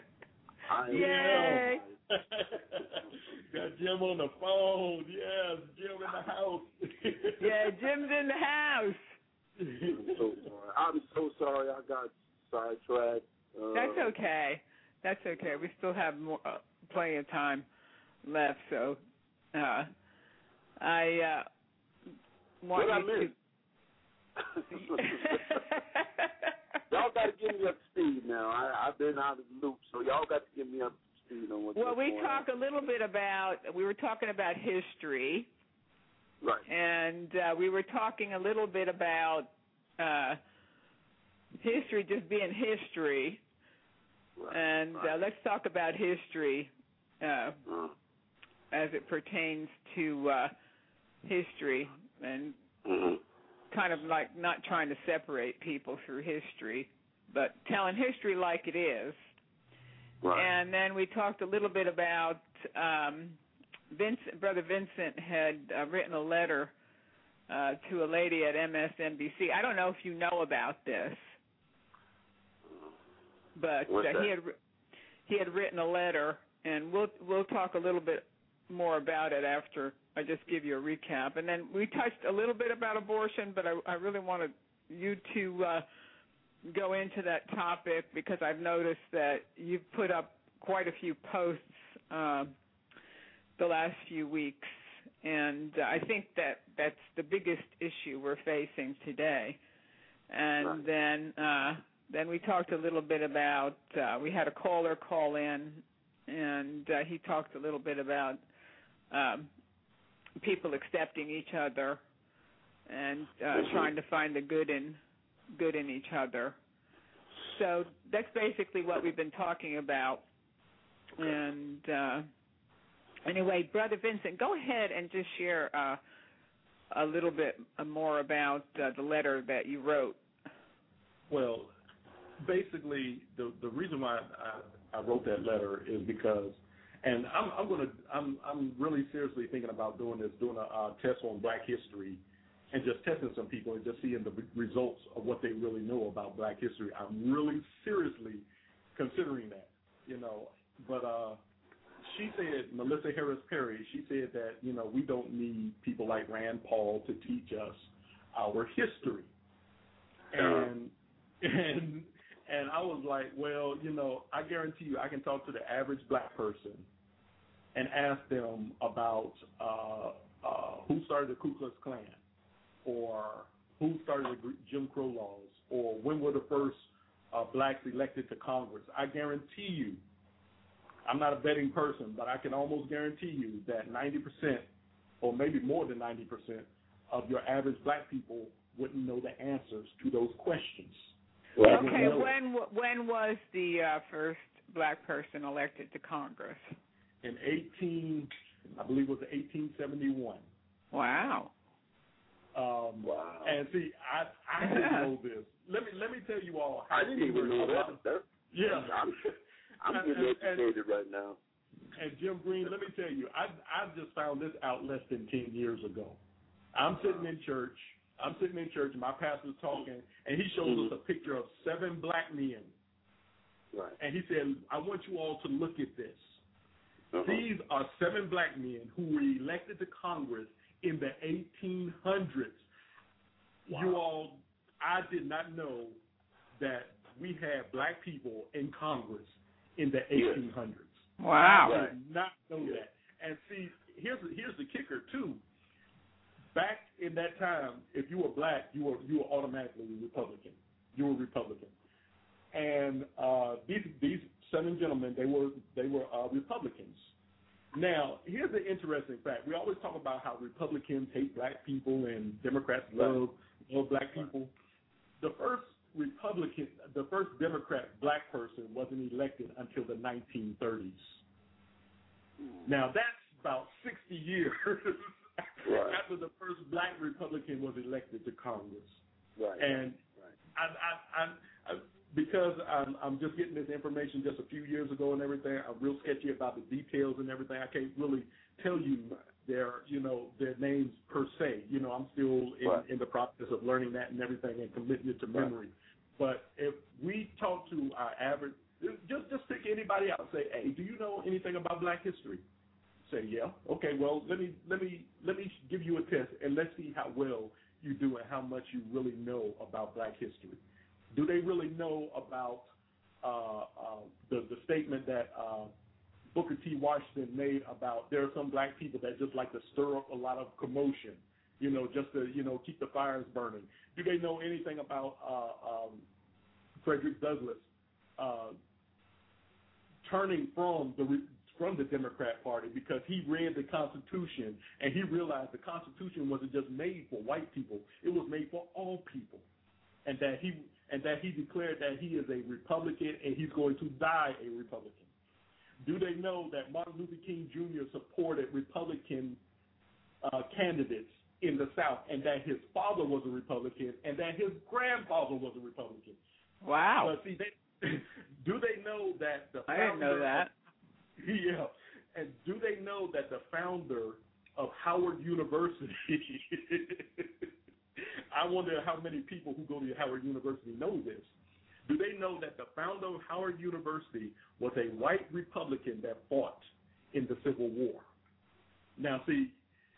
Speaker 3: Yay! Got Jim on the phone. Yes, Jim in the house.
Speaker 2: Yeah, Jim's in the house.
Speaker 5: I'm so sorry. I got sidetracked.
Speaker 2: That's okay. That's okay. We still have plenty of time left, so I want you to.
Speaker 5: Y'all got to get me up to speed now. I've been out of the loop, so y'all got to get me up to speed on what's going on.
Speaker 2: Well, we were talking about history.
Speaker 5: Right.
Speaker 2: And we were talking a little bit about history just being history.
Speaker 5: Right.
Speaker 2: And let's talk about history as it pertains to history and kind of like not trying to separate people through history, but telling history like it is.
Speaker 5: Right.
Speaker 2: And then we talked a little bit about Brother Vincent had written a letter to a lady at MSNBC. I don't know if you know about this, but he had written a letter, and we'll talk a little bit more about it after I just give you a recap. And then we touched a little bit about abortion, but I really wanted you to go into that topic because I've noticed that you've put up quite a few posts the last few weeks, and I think that's the biggest issue we're facing today. And then we talked a little bit about, we had a caller call in, and he talked a little bit about people accepting each other and trying to find the good in each other. So that's basically what we've been talking about. And anyway, Brother Vincent, go ahead and just share a little bit more about the letter that you wrote.
Speaker 3: Well, basically, the reason why I wrote that letter is because, and I'm really seriously thinking about doing a test on Black history, and just testing some people and just seeing the results of what they really know about Black history. I'm really seriously considering that, you know. But she said, Melissa Harris Perry, she said that, you know, we don't need people like Rand Paul to teach us our history. And I was like, well, you know, I guarantee you I can talk to the average Black person and ask them about who started the Ku Klux Klan, or who started the Jim Crow laws, or when were the first Blacks elected to Congress. I guarantee you, I'm not a betting person, but I can almost guarantee you that 90%, or maybe more than 90%, of your average Black people wouldn't know the answers to those questions.
Speaker 2: Okay, when was the first black person elected to Congress?
Speaker 3: In I believe it was 1871.
Speaker 2: Wow.
Speaker 5: Wow.
Speaker 3: And see, I didn't know this. Let me tell you all.
Speaker 5: I didn't even know that.
Speaker 3: Yeah.
Speaker 5: I'm getting educated right now.
Speaker 3: And Jim Green, let me tell you, I just found this out less than 10 years ago. I'm sitting in church, and my pastor's talking, and he shows us a picture of 7 black men.
Speaker 5: Right.
Speaker 3: And he said, I want you all to look at this. These are 7 black men who were elected to Congress in the 1800s. Wow. You all, I did not know that we had black people in Congress in the 1800s.
Speaker 2: Wow.
Speaker 3: I did not know that. And see, here's the kicker too. Back in that time, if you were black, you were automatically Republican. You were Republican. And these 7 gentlemen, they were Republicans. Now, here's the interesting fact. We always talk about how Republicans hate black people and Democrats love black people. The first Democrat black person wasn't elected until the 1930s. Now, that's about 60 years after the first black Republican was elected to Congress.
Speaker 5: Right.
Speaker 3: And I because I'm just getting this information just a few years ago and everything, I'm real sketchy about the details and everything. I can't really tell you their names per se. I'm still in the process of learning that and everything and committing it to memory. But if we talk to our average, just pick anybody out and say, hey, do you know anything about black history? Say, yeah. Okay, well, let me give you a test and let's see how well you do and how much you really know about black history. Do they really know about the statement that Booker T. Washington made about there are some black people that just like to stir up a lot of commotion, just to, keep the fires burning? Do they know anything about Frederick Douglass turning from the Democrat Party because he read the Constitution and he realized the Constitution wasn't just made for white people, it was made for all people, and that he declared that he is a Republican and he's going to die a Republican? Do they know that Martin Luther King Jr. supported Republican candidates in the South and that his father was a Republican and that his grandfather was a Republican?
Speaker 2: Wow.
Speaker 3: But see, do they know that the founder...
Speaker 2: I didn't know that.
Speaker 3: Yeah. And do they know that the founder of Howard University... I wonder how many people who go to Howard University know this. Do they know that the founder of Howard University was a white Republican that fought in the Civil War? Now, see,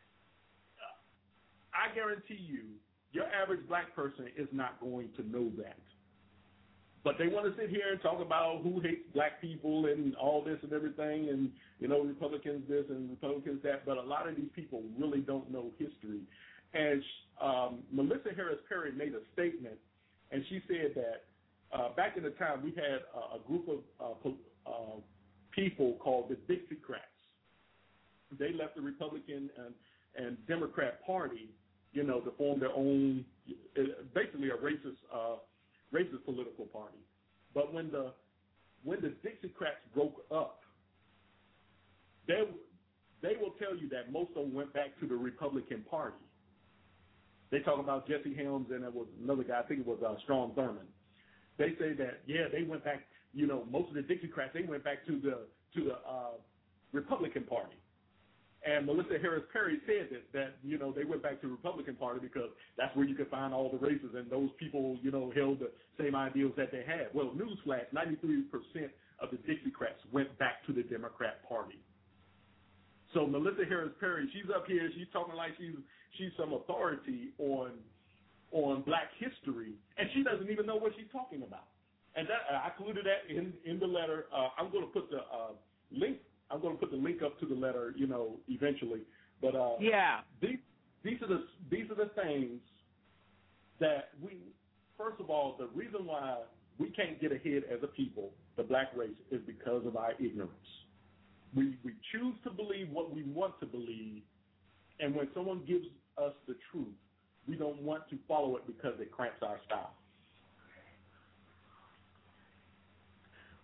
Speaker 3: I guarantee you, your average black person is not going to know that. But they want to sit here and talk about who hates black people and all this and everything, and, Republicans this and Republicans that, but a lot of these people really don't know history. And Melissa Harris Perry made a statement, and she said that back in the time we had a group of people called the Dixiecrats. They left the Republican and Democrat Party, to form their own, basically a racist political party. But when the Dixiecrats broke up, they will tell you that most of them went back to the Republican Party. They talk about Jesse Helms and there was another guy, I think it was Strom Thurmond. They say that, they went back, most of the Dixiecrats, they went back to the Republican Party. And Melissa Harris Perry said that they went back to the Republican Party because that's where you could find all the races and those people, held the same ideals that they had. Well, newsflash, 93% of the Dixiecrats went back to the Democrat Party. So Melissa Harris Perry, she's up here, she's talking like she's some authority on black history, and she doesn't even know what she's talking about. And that, I included that in the letter. I'm going to put the link. I'm going to put the link up to the letter, eventually. But these are the things that we. First of all, the reason why we can't get ahead as a people, the black race, is because of our ignorance. We choose to believe what we want to believe, and when someone gives us the truth, we don't want to follow it because it cramps our style.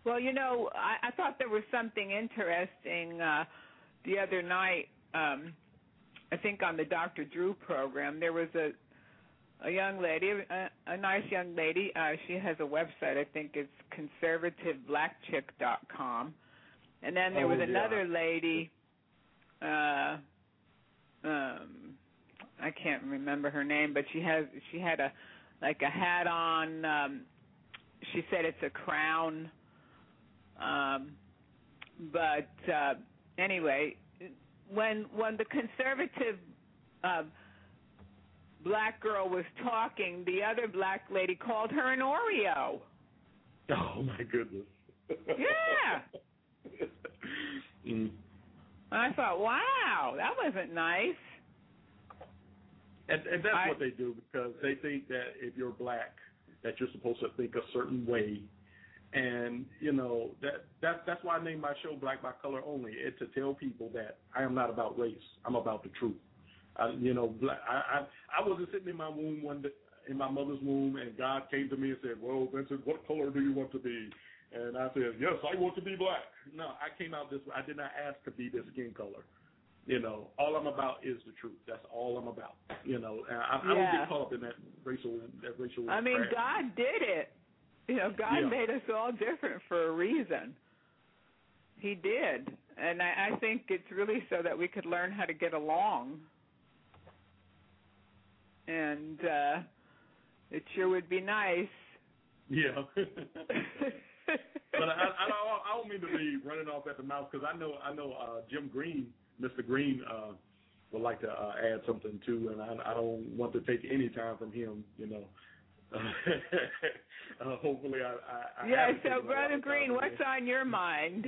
Speaker 2: Well, I thought there was something interesting the other night. I think on the Dr. Drew program, there was a young lady, a nice young lady. She has a website. I think it's conservativeblackchick.com. And then there was another lady. I can't remember her name, but she had a hat on. She said it's a crown. But anyway, when the conservative black girl was talking, the other black lady called her an Oreo.
Speaker 3: Oh my goodness.
Speaker 2: Yeah. I thought, wow, that wasn't nice.
Speaker 3: And that's what they do, because they think that if you're black, that you're supposed to think a certain way. And, that's why I named my show Black by Color Only. It's to tell people that I am not about race. I'm about the truth. I wasn't sitting in my womb one day, in my mother's womb, and God came to me and said, well, Vincent, what color do you want to be? And I said, yes, I want to be black. No, I came out this way. I did not ask to be this skin color. All I'm about is the truth. That's all I'm about. And I don't get caught up in that racial.
Speaker 2: I mean, God did it. God made us all different for a reason. He did. And I think it's really so that we could learn how to get along. And it sure would be nice.
Speaker 3: Yeah. But I don't mean to be running off at the mouth, because I know Jim Green, Mr. Green, would like to add something too, and I don't want to take any time from him. Hopefully I
Speaker 2: yeah. So, Brother Green, what's on your mind?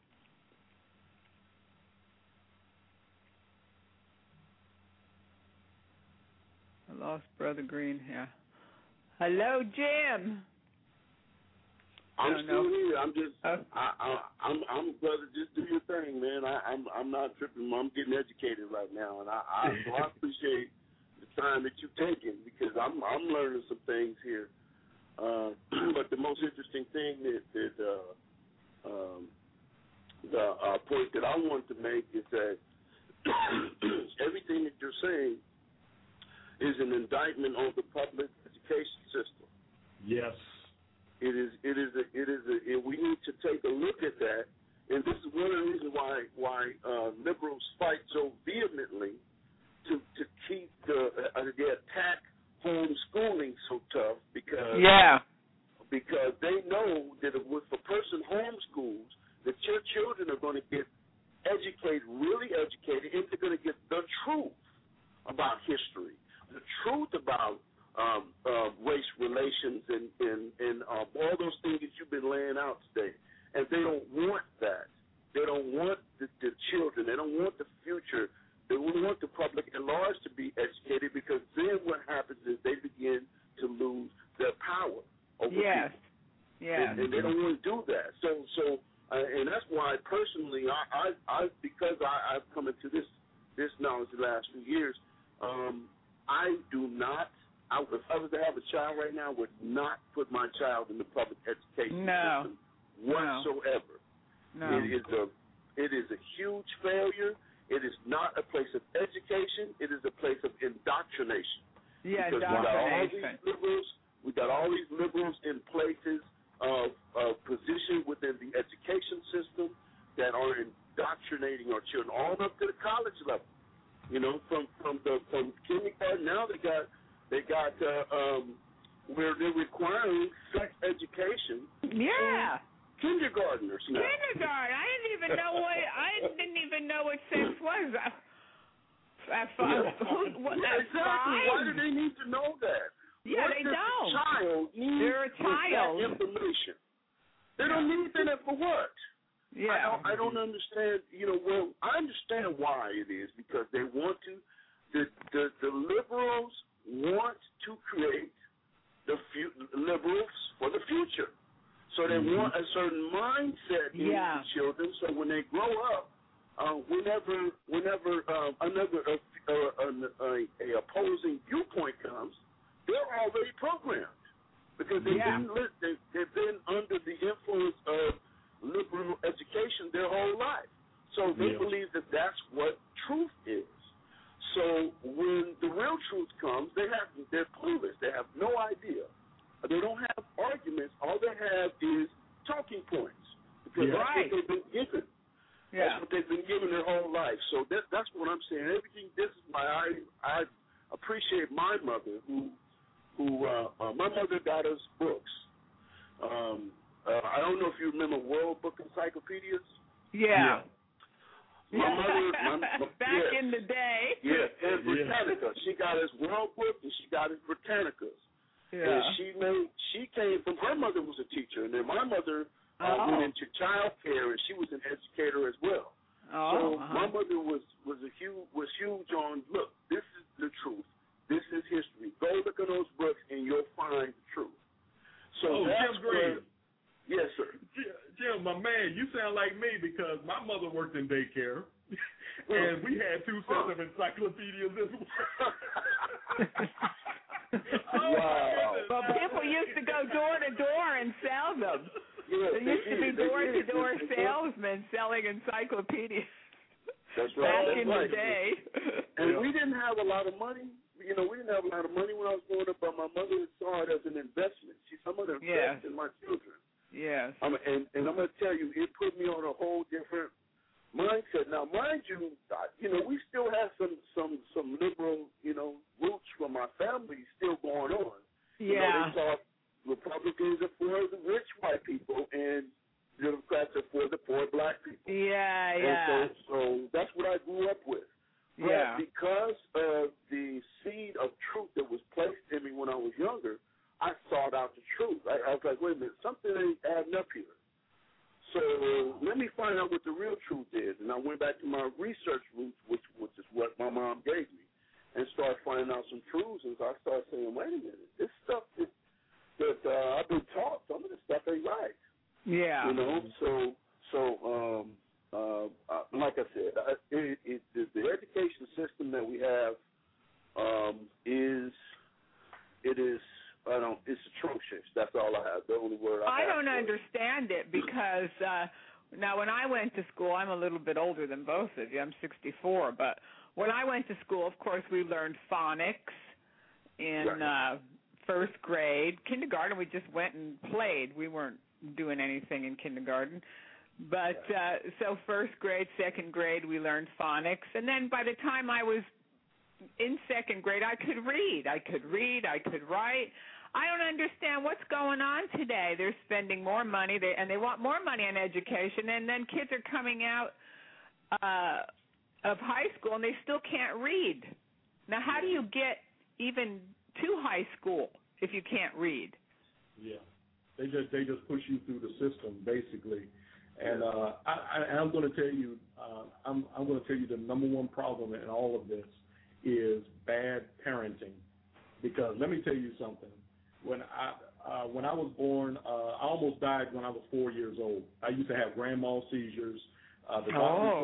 Speaker 2: I lost Brother Green here. Hello, Jim.
Speaker 5: I'm still here. I'm just, I'm brother. Just do your thing, man. I'm not tripping. I'm getting educated right now, and I appreciate the time that you've taken, because I'm learning some things here. But the most interesting thing that the point that I want to make is that everything that you're saying is an indictment on the public education system.
Speaker 3: Yes.
Speaker 5: It is. We need to take a look at that, and this is one of the reasons why liberals fight so vehemently to keep they attack homeschooling so tough, because they know that if a person homeschools, that your children are going to get educated, really educated, and they're going to get the truth about history, the truth about race relations and all those things that you've been laying out today. And they don't want that. They don't want the children. They don't want the future. They want the public at large to be educated, because then what happens is they begin to lose their power over people.
Speaker 2: Yeah.
Speaker 5: And they don't want to do that. So and that's why personally, because I've come into this knowledge the last few years, I do not. If I was to have a child right now, I would not put my child in the public education system whatsoever.
Speaker 2: No.
Speaker 5: It is a huge failure. It is not a place of education. It is a place of indoctrination.
Speaker 2: Yeah,
Speaker 5: because
Speaker 2: indoctrination.
Speaker 5: We got all these liberals in places of position within the education system that are indoctrinating our children all up to the college level. From kindergarten, now they got where they're requiring sex education.
Speaker 2: Yeah.
Speaker 5: Kindergartners now.
Speaker 2: Kindergarten. I didn't even know what sex was.
Speaker 5: Exactly. Why do they need to know that?
Speaker 2: Yeah, they don't. They're a child.
Speaker 5: That information. They don't need that for what?
Speaker 2: Yeah.
Speaker 5: I don't understand. Well, I understand why it is, because they want to. The liberals want to create the liberals for the future. So they want a certain mindset in the children. So when they grow up, whenever a opposing viewpoint comes, they're already programmed, because they've been under the influence of So they believe that that's what truth is. So when the real truth comes, they're clueless. They have no idea. They don't have arguments. All they have is talking points because that's what they've been given. Yeah. That's what they've been given their whole life. So that's what I'm saying. Everything. This is why I appreciate my mother, who my mother got us books. I don't know if you remember World Book Encyclopedias.
Speaker 2: Yeah.
Speaker 5: My mother,
Speaker 2: back in the day.
Speaker 5: Yeah, and Britannica. She got us World Book and she got us Britannicas. Yeah. And she came from, her mother was a teacher, and then my mother went into child care, and she was an educator as well. So my mother was huge on, look, this is the truth. This is history. Go look at those books, and you'll find the truth. So that's Jim Green. Yes, sir.
Speaker 3: Jim, my man, you sound like me because my mother worked in daycare, and we had 2 sets of encyclopedias as well.
Speaker 5: Wow.
Speaker 2: Well, people used to go door to door and sell them. Yeah, there used to be door-to-door salesmen selling encyclopedias.
Speaker 5: That's right.
Speaker 2: Back in the day.
Speaker 5: And we didn't have a lot of money. You know, we didn't have a lot of money when I was growing up, but my mother saw it as an investment. She said, I'm going to invest in my children.
Speaker 2: Yes.
Speaker 5: And I'm going to tell you, it put me on a whole different mindset. Now, mind you, we still have some liberal, roots from our family still going on.
Speaker 2: Yeah.
Speaker 5: They thought Republicans are for the rich white people and Democrats are for the poor black people.
Speaker 2: Yeah, yeah.
Speaker 5: And so that's what I grew up with.
Speaker 2: Yeah.
Speaker 5: But because of the seed of truth that was placed in me when I was younger, I sought out the truth. I was like, wait a minute, something ain't adding up here. So let me find out what the real truth is. And I went back to my research roots, which is what my mom gave me, and started finding out some truths. And so I started saying, wait a minute, this stuff that I've been taught, some of this stuff ain't right.
Speaker 2: Yeah.
Speaker 5: Like I said, the education system that we have it's atrocious. That's all I have. The only word I have.
Speaker 2: I don't understand it because now when I went to school, I'm a little bit older than both of you. I'm 64, but when I went to school, of course, we learned phonics in first grade. Kindergarten, we just went and played. We weren't doing anything in kindergarten. But so first grade, second grade, we learned phonics. And then by the time I was in second grade, I could read. I could write. I don't understand what's going on today. They're spending more money, and they want more money on education, and then kids are coming out of high school, and they still can't read. Now, how do you get even to high school if you can't read?
Speaker 3: Yeah, they just push you through the system, basically. And I'm going to tell you, I'm going to tell you the number one problem in all of this is bad parenting. Because let me tell you something. When I was born, I almost died when I was 4 years old. I used to have grand mal seizures. The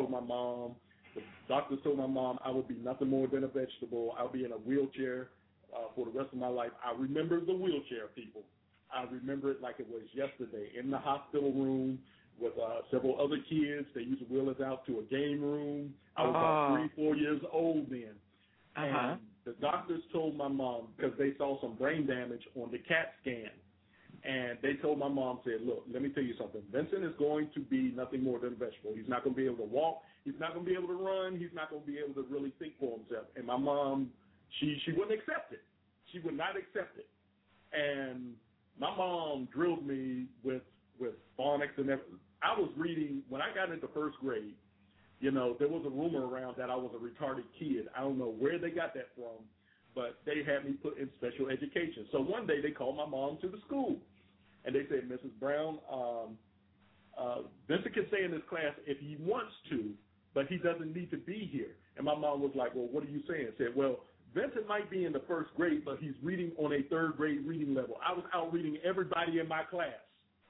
Speaker 3: doctors told my mom I would be nothing more than a vegetable. I would be in a wheelchair for the rest of my life. I remember the wheelchair, people. I remember it like it was yesterday. In the hospital room with several other kids. They used to wheel us out to a game room. I was about 3, 4 years old then. And the doctors told my mom, because they saw some brain damage on the CAT scan, and they told my mom, said, look, let me tell you something. Vincent is going to be nothing more than a vegetable. He's not going to be able to walk. He's not going to be able to run. He's not going to be able to really think for himself. And my mom, she wouldn't accept it. She would not accept it. And my mom drilled me with phonics and everything. I was reading, when I got into first grade, you know, there was a rumor around that I was a retarded kid. I don't know where they got that from, but they had me put in special education. So one day they called my mom to the school, and they said, Mrs. Brown, Vincent can stay in this class if he wants to, but he doesn't need to be here. And my mom was like, well, what are you saying? I said, well, Vincent might be in the first grade, but he's reading on a third grade reading level. I was out reading everybody in my class.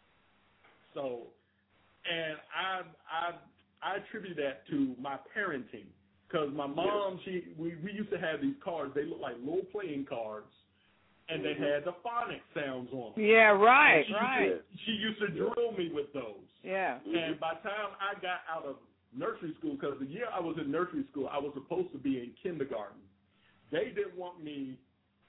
Speaker 3: So, and I attribute that to my parenting, because my mom, we used to have these cards. They looked like little playing cards, and they had the phonics sounds on them.
Speaker 2: Yeah, right,
Speaker 3: She used to drill me with those.
Speaker 2: Yeah.
Speaker 3: And by the time I got out of nursery school, because the year I was in nursery school, I was supposed to be in kindergarten. They didn't want me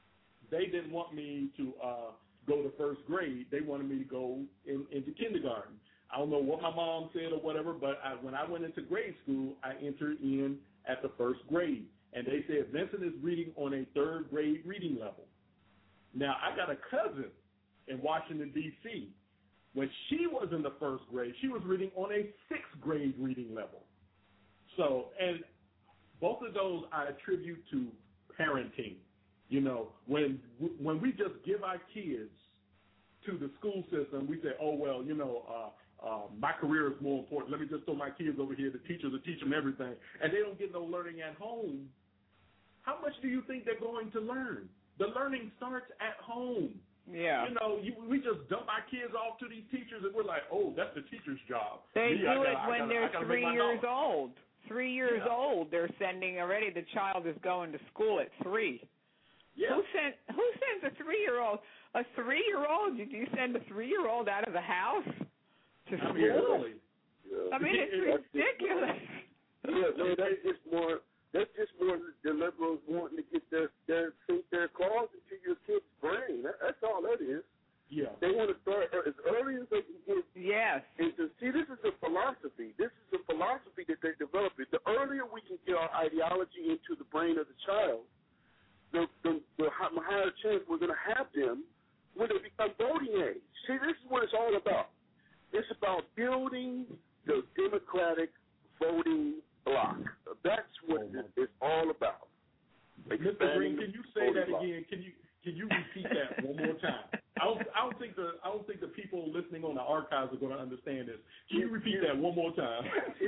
Speaker 3: to go to first grade. They wanted me to go into kindergarten. I don't know what my mom said or whatever, but when I went into grade school, I entered in at the first grade. And they said, Vincent is reading on a third grade reading level. Now, I got a cousin in Washington, D.C. When she was in the first grade, she was reading on a sixth grade reading level. So, and both of those I attribute to parenting. You know, when we just give our kids to the school system, we say, oh, well, you know, my career is more important. Let me just throw my kids over here. The teachers will teach them everything. And they don't get no learning at home. How much do you think they're going to learn? The learning starts at home.
Speaker 2: Yeah.
Speaker 3: You know, we just dump our kids off to these teachers, and we're like, oh, that's the teacher's job.
Speaker 2: They do it when they're 3 years old. 3 years old, they're sending already. The child is going to school at 3.
Speaker 3: Yeah.
Speaker 2: Who sends a 3-year-old? A 3-year-old? Did you send a 3-year-old out of the house to school?
Speaker 3: Really?
Speaker 5: Yeah.
Speaker 2: I mean, it's ridiculous.
Speaker 5: Yeah, no, that's just more the liberals wanting to get sink their claws into your kid's brain. That's all that is.
Speaker 3: Yeah.
Speaker 5: They want to start as early as they can get.
Speaker 2: Yes.
Speaker 5: See, this is a philosophy. This is a philosophy that they're developing. The earlier we can get our ideology into the brain of the child, the higher chance we're going to have them when they become voting age. See, this is what it's all about. It's about building the Democratic voting block. That's what it's all about.
Speaker 3: Mr. Green, can you say that again? Can you repeat that one more time? I don't think the people listening on the archives are going to understand this. Can you repeat that one more time?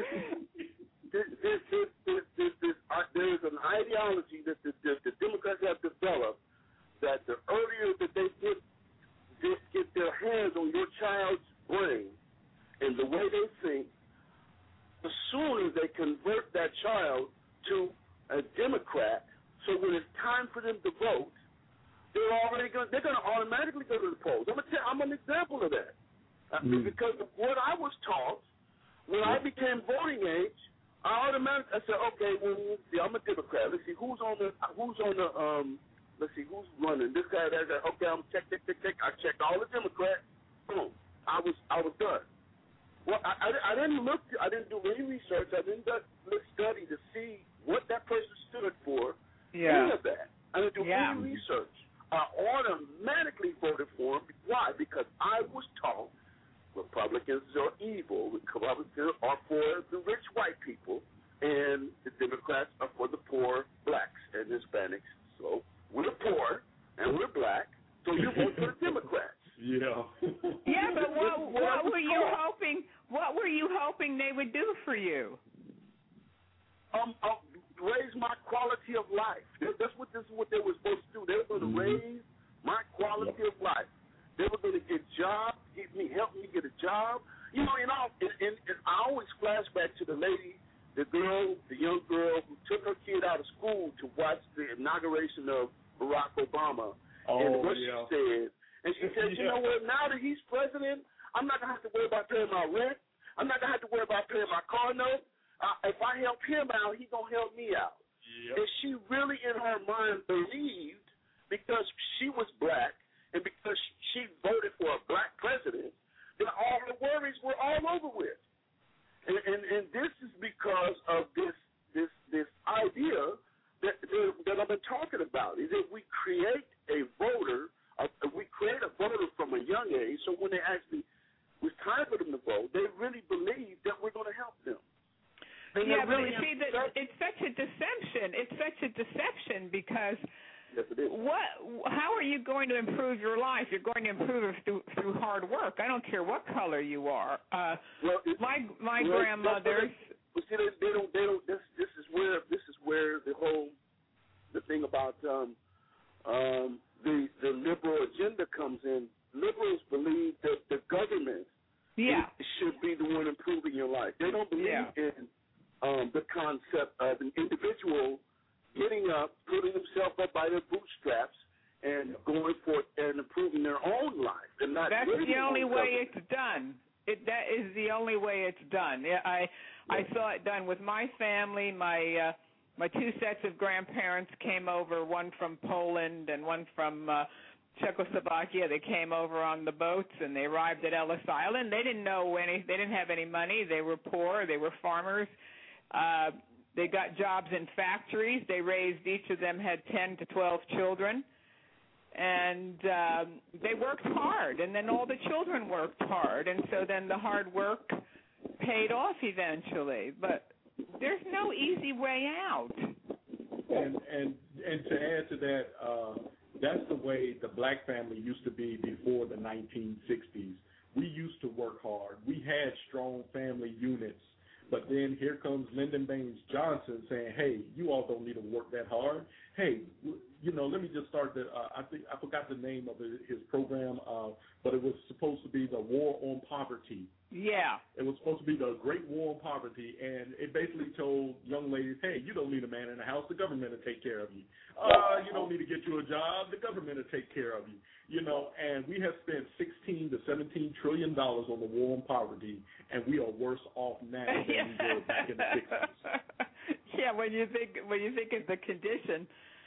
Speaker 3: There's an ideology that the Democrats have developed that the earlier that they get their hands on your child's brain and the way they think, the sooner they convert that child to a Democrat, so when it's time for them to vote, they're going to automatically go to the polls. I'm an example of that. Because of what I was taught, when I became voting age, I said, okay, well, see, I'm a Democrat. Let's see who's running. This guy, that guy. Okay, I'm check. I checked all the Democrats. Boom. I was done. Well, I didn't look. I didn't do any research. I didn't study to see what that person stood for.
Speaker 2: Yeah.
Speaker 5: Any of that. I didn't do any research. I automatically voted for him. Why? Because I was taught Republicans are evil. Republicans are for the rich white people, and the Democrats are for the poor blacks and Hispanics. So we're poor and we're black, so you vote for the Democrats.
Speaker 3: Yeah.
Speaker 2: Yeah, but what were you hoping? What were you hoping they would do for you?
Speaker 5: Raise my quality of life. This is what they were supposed to do. They were going to raise my quality of life. They were going to get jobs, help me get a job. You know, and I always flash back to the young girl who took her kid out of school to watch the inauguration of Barack Obama. And what she said. And she said, you know what, now that he's president, I'm not going to have to worry about paying my rent. I'm not going to have to worry about paying my car note. If I help him out, he's going to help me out. Yep. And she really, in her mind, believed, because she was black and because she voted for a black president, that all her worries were all over with. And this is because of this idea that I've been talking about, is that we create a voter from a young age, so when they actually, it's time for them to vote, they really believe that we're going to help them. And
Speaker 2: yeah, but you see, it's such a deception. It's such a deception because
Speaker 5: yes, it is.
Speaker 2: How are you going to improve your life? You're going to improve it through hard work. I don't care what color you are. My grandmother's.
Speaker 5: But see, they don't. This is where the thing about the liberal agenda comes in. Liberals believe that the government should be the one improving your life. They don't believe in the concept of an individual getting up, putting himself up by their bootstraps, and going for it and improving their own life. And not
Speaker 2: that's the only way it's done. that is the only way it's done. I saw it done with my family. My two sets of grandparents came over, one from Poland and one from Czechoslovakia. They came over on the boats and they arrived at Ellis Island. They didn't have any money. They were poor. They were farmers. They got jobs in factories. They raised, each of them had 10 to 12 children. And they worked hard, and then all the children worked hard, and so then the hard work paid off eventually. But there's no easy way out.
Speaker 3: And to add to that, that's the way the black family used to be before the 1960s. We used to work hard. We had strong family units. But then here comes Lyndon Baines Johnson saying, hey, you all don't need to work that hard. Hey, let me just start I forgot the name of his program, but it was supposed to be the War on Poverty.
Speaker 2: Yeah.
Speaker 3: It was supposed to be the Great War on Poverty, and it basically told young ladies, hey, you don't need a man in the house. The government will take care of you. You don't need to get you a job. The government will take care of you. And we have spent $16 to $17 trillion on the war on poverty, and we are worse off now than we were back in the 60s.
Speaker 2: Yeah, when you think of the conditions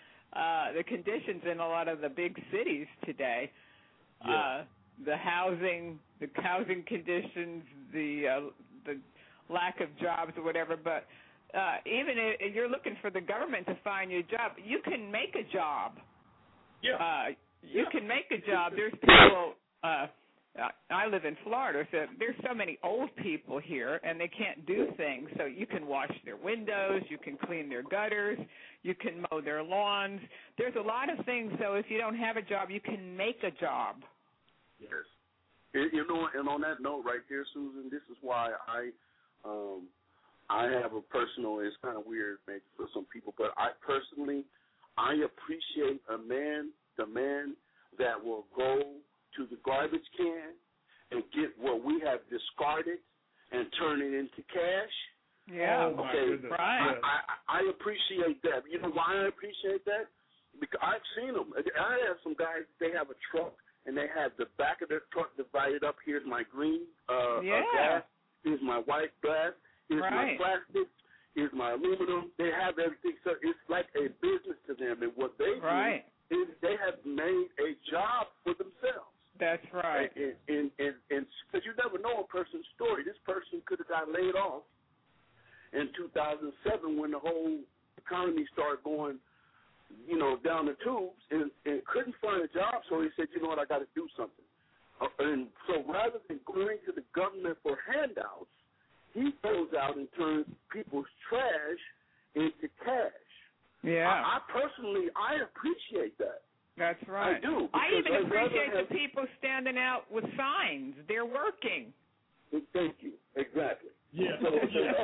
Speaker 2: in a lot of the big cities today, the housing conditions, the lack of jobs or whatever. But even if you're looking for the government to find you a job, you can make a job.
Speaker 3: Yeah.
Speaker 2: You can make a job. There's people. I live in Florida, so there's so many old people here, and they can't do things. So you can wash their windows, you can clean their gutters, you can mow their lawns. There's a lot of things. So if you don't have a job, you can make a job.
Speaker 5: Yes. And on that note right there, Susan, this is why I have a personal, it's kind of weird maybe for some people, but I appreciate the man that will go to the garbage can and get what we have discarded and turn it into cash.
Speaker 2: Yeah.
Speaker 3: Oh, my goodness.
Speaker 2: Right.
Speaker 5: I appreciate that. You know why I appreciate that? Because I've seen them. I have some guys, they have a truck, and they have the back of their truck divided up. Here's my green glass. Here's my white glass. Here's my plastic. Here's my aluminum. They have everything. So it's like a business to them. And what they do is they have made a job for themselves.
Speaker 2: That's right.
Speaker 5: And because you never know a person's story. This person could have got laid off in 2007 when the whole economy started going, down the tubes and couldn't find a job. So he said, you know what, I got to do something. And so rather than going to the government for handouts, he goes out and turns people's trash into cash.
Speaker 2: Yeah.
Speaker 5: I personally appreciate that.
Speaker 2: That's right.
Speaker 5: I do.
Speaker 2: I even appreciate the people standing out with signs. They're working.
Speaker 5: Thank you. Exactly.
Speaker 3: Yeah.
Speaker 5: So,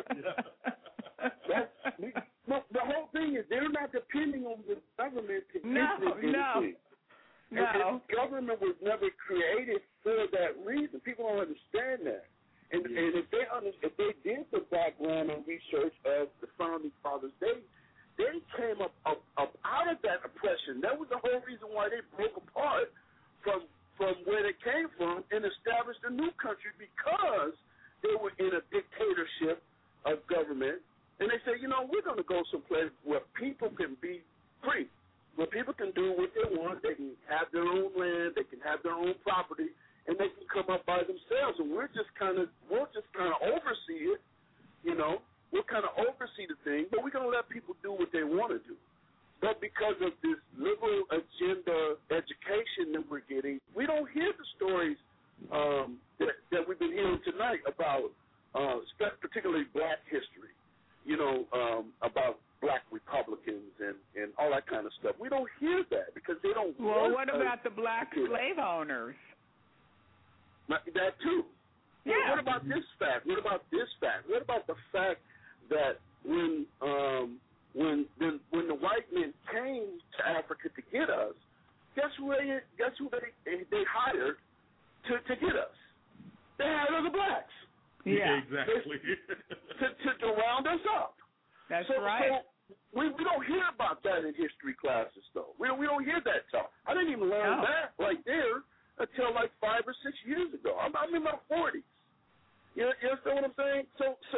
Speaker 5: the whole thing is they're not depending on the government to give them anything.
Speaker 2: No.
Speaker 5: And the government was never created for that reason. People don't understand that. And if they did the background and research of the founding fathers, they came up out of that oppression. That was the whole reason why they broke apart from where they came from and established a new country, because they were in a dictatorship of government. And they said, we're going to go someplace where people can be free, where people can do what they want. They can have their own land, they can have their own property, and they can come up by themselves. And we'll just kind of oversee it, We'll kind of oversee the thing, but we're going to let people do what they want to do. But because of this liberal agenda education that we're getting, we don't hear the stories that we've been hearing tonight about particularly black history, about black Republicans and all that kind of stuff. We don't hear that because they don't.
Speaker 2: Well, what about the black slave owners?
Speaker 5: That too.
Speaker 2: Yeah.
Speaker 5: What about this fact? What about the fact that when the white men came to Africa to get us, guess who they hired to get us? They hired the blacks.
Speaker 2: Yeah,
Speaker 3: exactly.
Speaker 5: to round us up.
Speaker 2: That's right.
Speaker 5: So we don't hear about that in history classes, though. We don't hear that talk. I didn't even learn that right there until like 5 or 6 years ago. I'm in my 40s.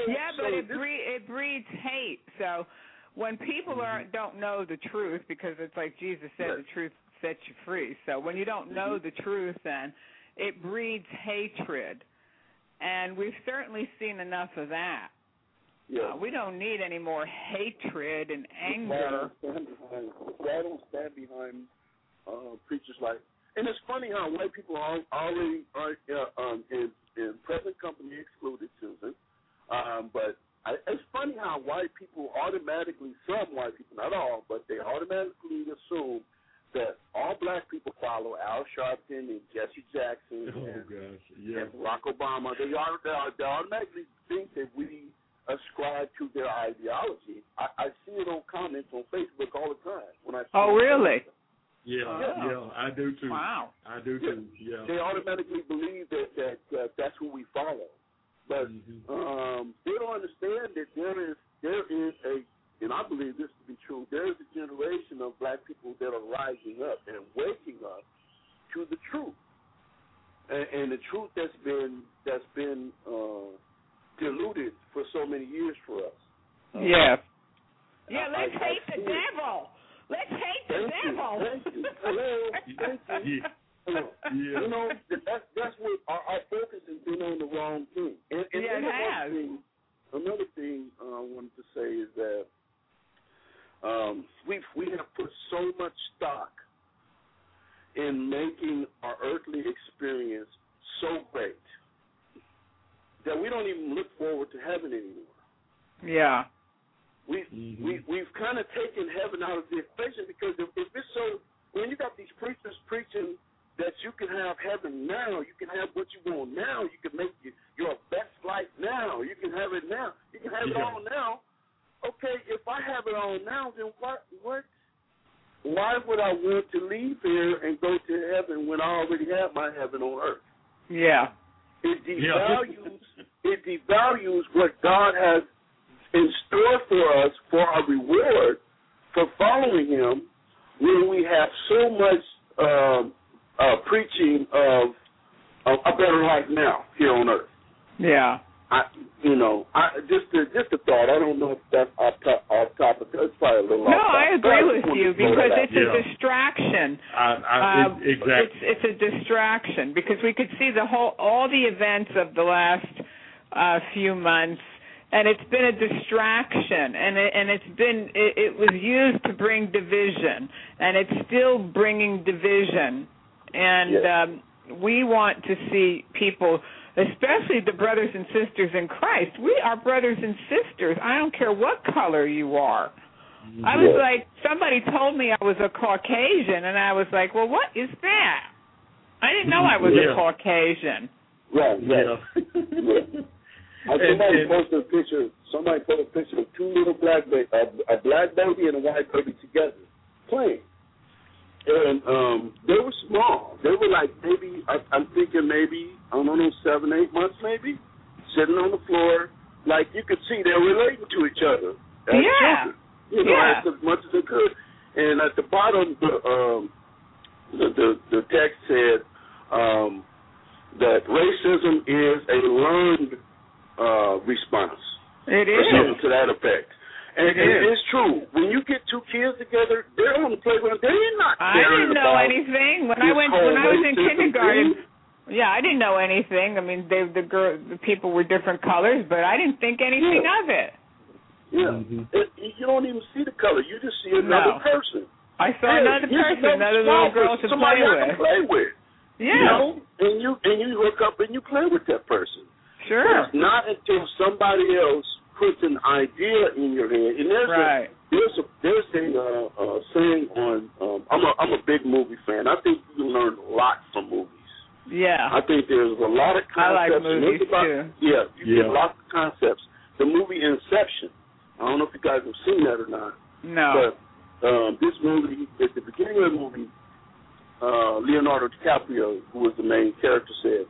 Speaker 2: but it breeds hate. So when people don't know the truth, because it's like Jesus said, the truth sets you free. So when you don't know the truth, then it breeds hatred. And we've certainly seen enough of that.
Speaker 5: Yeah.
Speaker 2: We don't need any more hatred and anger.
Speaker 5: I don't stand behind preachers like. And it's funny how white people already are in present company excluded, Susan. But it's funny how white people automatically, some white people, not all, but they automatically assume that all black people follow Al Sharpton and Jesse Jackson and Barack Obama. They automatically think that we ascribe to their ideology. I see it on comments on Facebook all the time. When I
Speaker 2: really?
Speaker 3: Yeah, I do too.
Speaker 2: Wow.
Speaker 3: I do too. Yeah.
Speaker 5: They automatically believe that that's who we follow, but they don't understand that there is a, and I believe this to be true. There is a generation of black people that are rising up and waking up to the truth, and the truth that's been diluted for so many years for us.
Speaker 2: Let's hate the devil. Let's hate the devil.
Speaker 5: Thank you. Hello. Thank you.
Speaker 3: Yeah.
Speaker 5: You know, that's what our focus has been on the wrong thing. And
Speaker 2: it has.
Speaker 5: Another thing I wanted to say is that we have put so much stock in making our earthly experience so great that we don't even look forward to heaven anymore.
Speaker 2: Yeah.
Speaker 5: We've kind of taken heaven out of the equation, because if it's so, when you got these preachers preaching that you can have heaven now, you can have what you want now, you can make your best life now, you can have it now, you can have it all now. Okay, if I have it all now, then what? Why would I want to leave here and go to heaven when I already have my heaven on earth?
Speaker 2: Yeah.
Speaker 5: It devalues what God has in store for us for our reward for following Him, when we have so much preaching of a better life now here on earth.
Speaker 2: Yeah.
Speaker 5: Just a thought. I don't know if that's off topic. It's probably a little off topic.
Speaker 2: No, I agree with you, because it's a distraction.
Speaker 3: Exactly.
Speaker 2: It's a distraction, because we could see all the events of the last few months, and it's been a distraction, and it was used to bring division, and it's still bringing division, and we want to see people, especially the brothers and sisters in Christ. We are brothers and sisters. I don't care what color you are. I was like, somebody told me I was a Caucasian, and I was like, well, what is that? I didn't know I was a Caucasian.
Speaker 5: Right. Somebody posted a picture of two little black babies, a black baby and a white baby together, playing. And they were small. They were like maybe, I'm thinking maybe, I don't know, 7, 8 months maybe, sitting on the floor. Like you could see they're relating to each other as children, as much as they could. And at the bottom, the text said that racism is a learned response.
Speaker 2: It is.
Speaker 5: Or something to that effect. And it's true. When you get two kids together, they're on the playground. They're not
Speaker 2: I didn't know
Speaker 5: about
Speaker 2: anything. When I was in kindergarten, I didn't know anything. I mean, the people were different colors, but I didn't think anything of it.
Speaker 5: You don't even see the color. You just see another person.
Speaker 2: I saw another person, another little girl to play with. Yeah.
Speaker 5: You know, and you hook up and you play with that person.
Speaker 2: Sure.
Speaker 5: But it's not until somebody else puts an idea in your head. And there's a saying on. I'm a big movie fan. I think you can learn a lot from movies.
Speaker 2: Yeah.
Speaker 5: I think there's a lot of concepts.
Speaker 2: I like movies too.
Speaker 5: Yeah, you get lots of concepts. The movie Inception. I don't know if you guys have seen that or not.
Speaker 2: No.
Speaker 5: But this movie, at the beginning of the movie, Leonardo DiCaprio, who was the main character, said,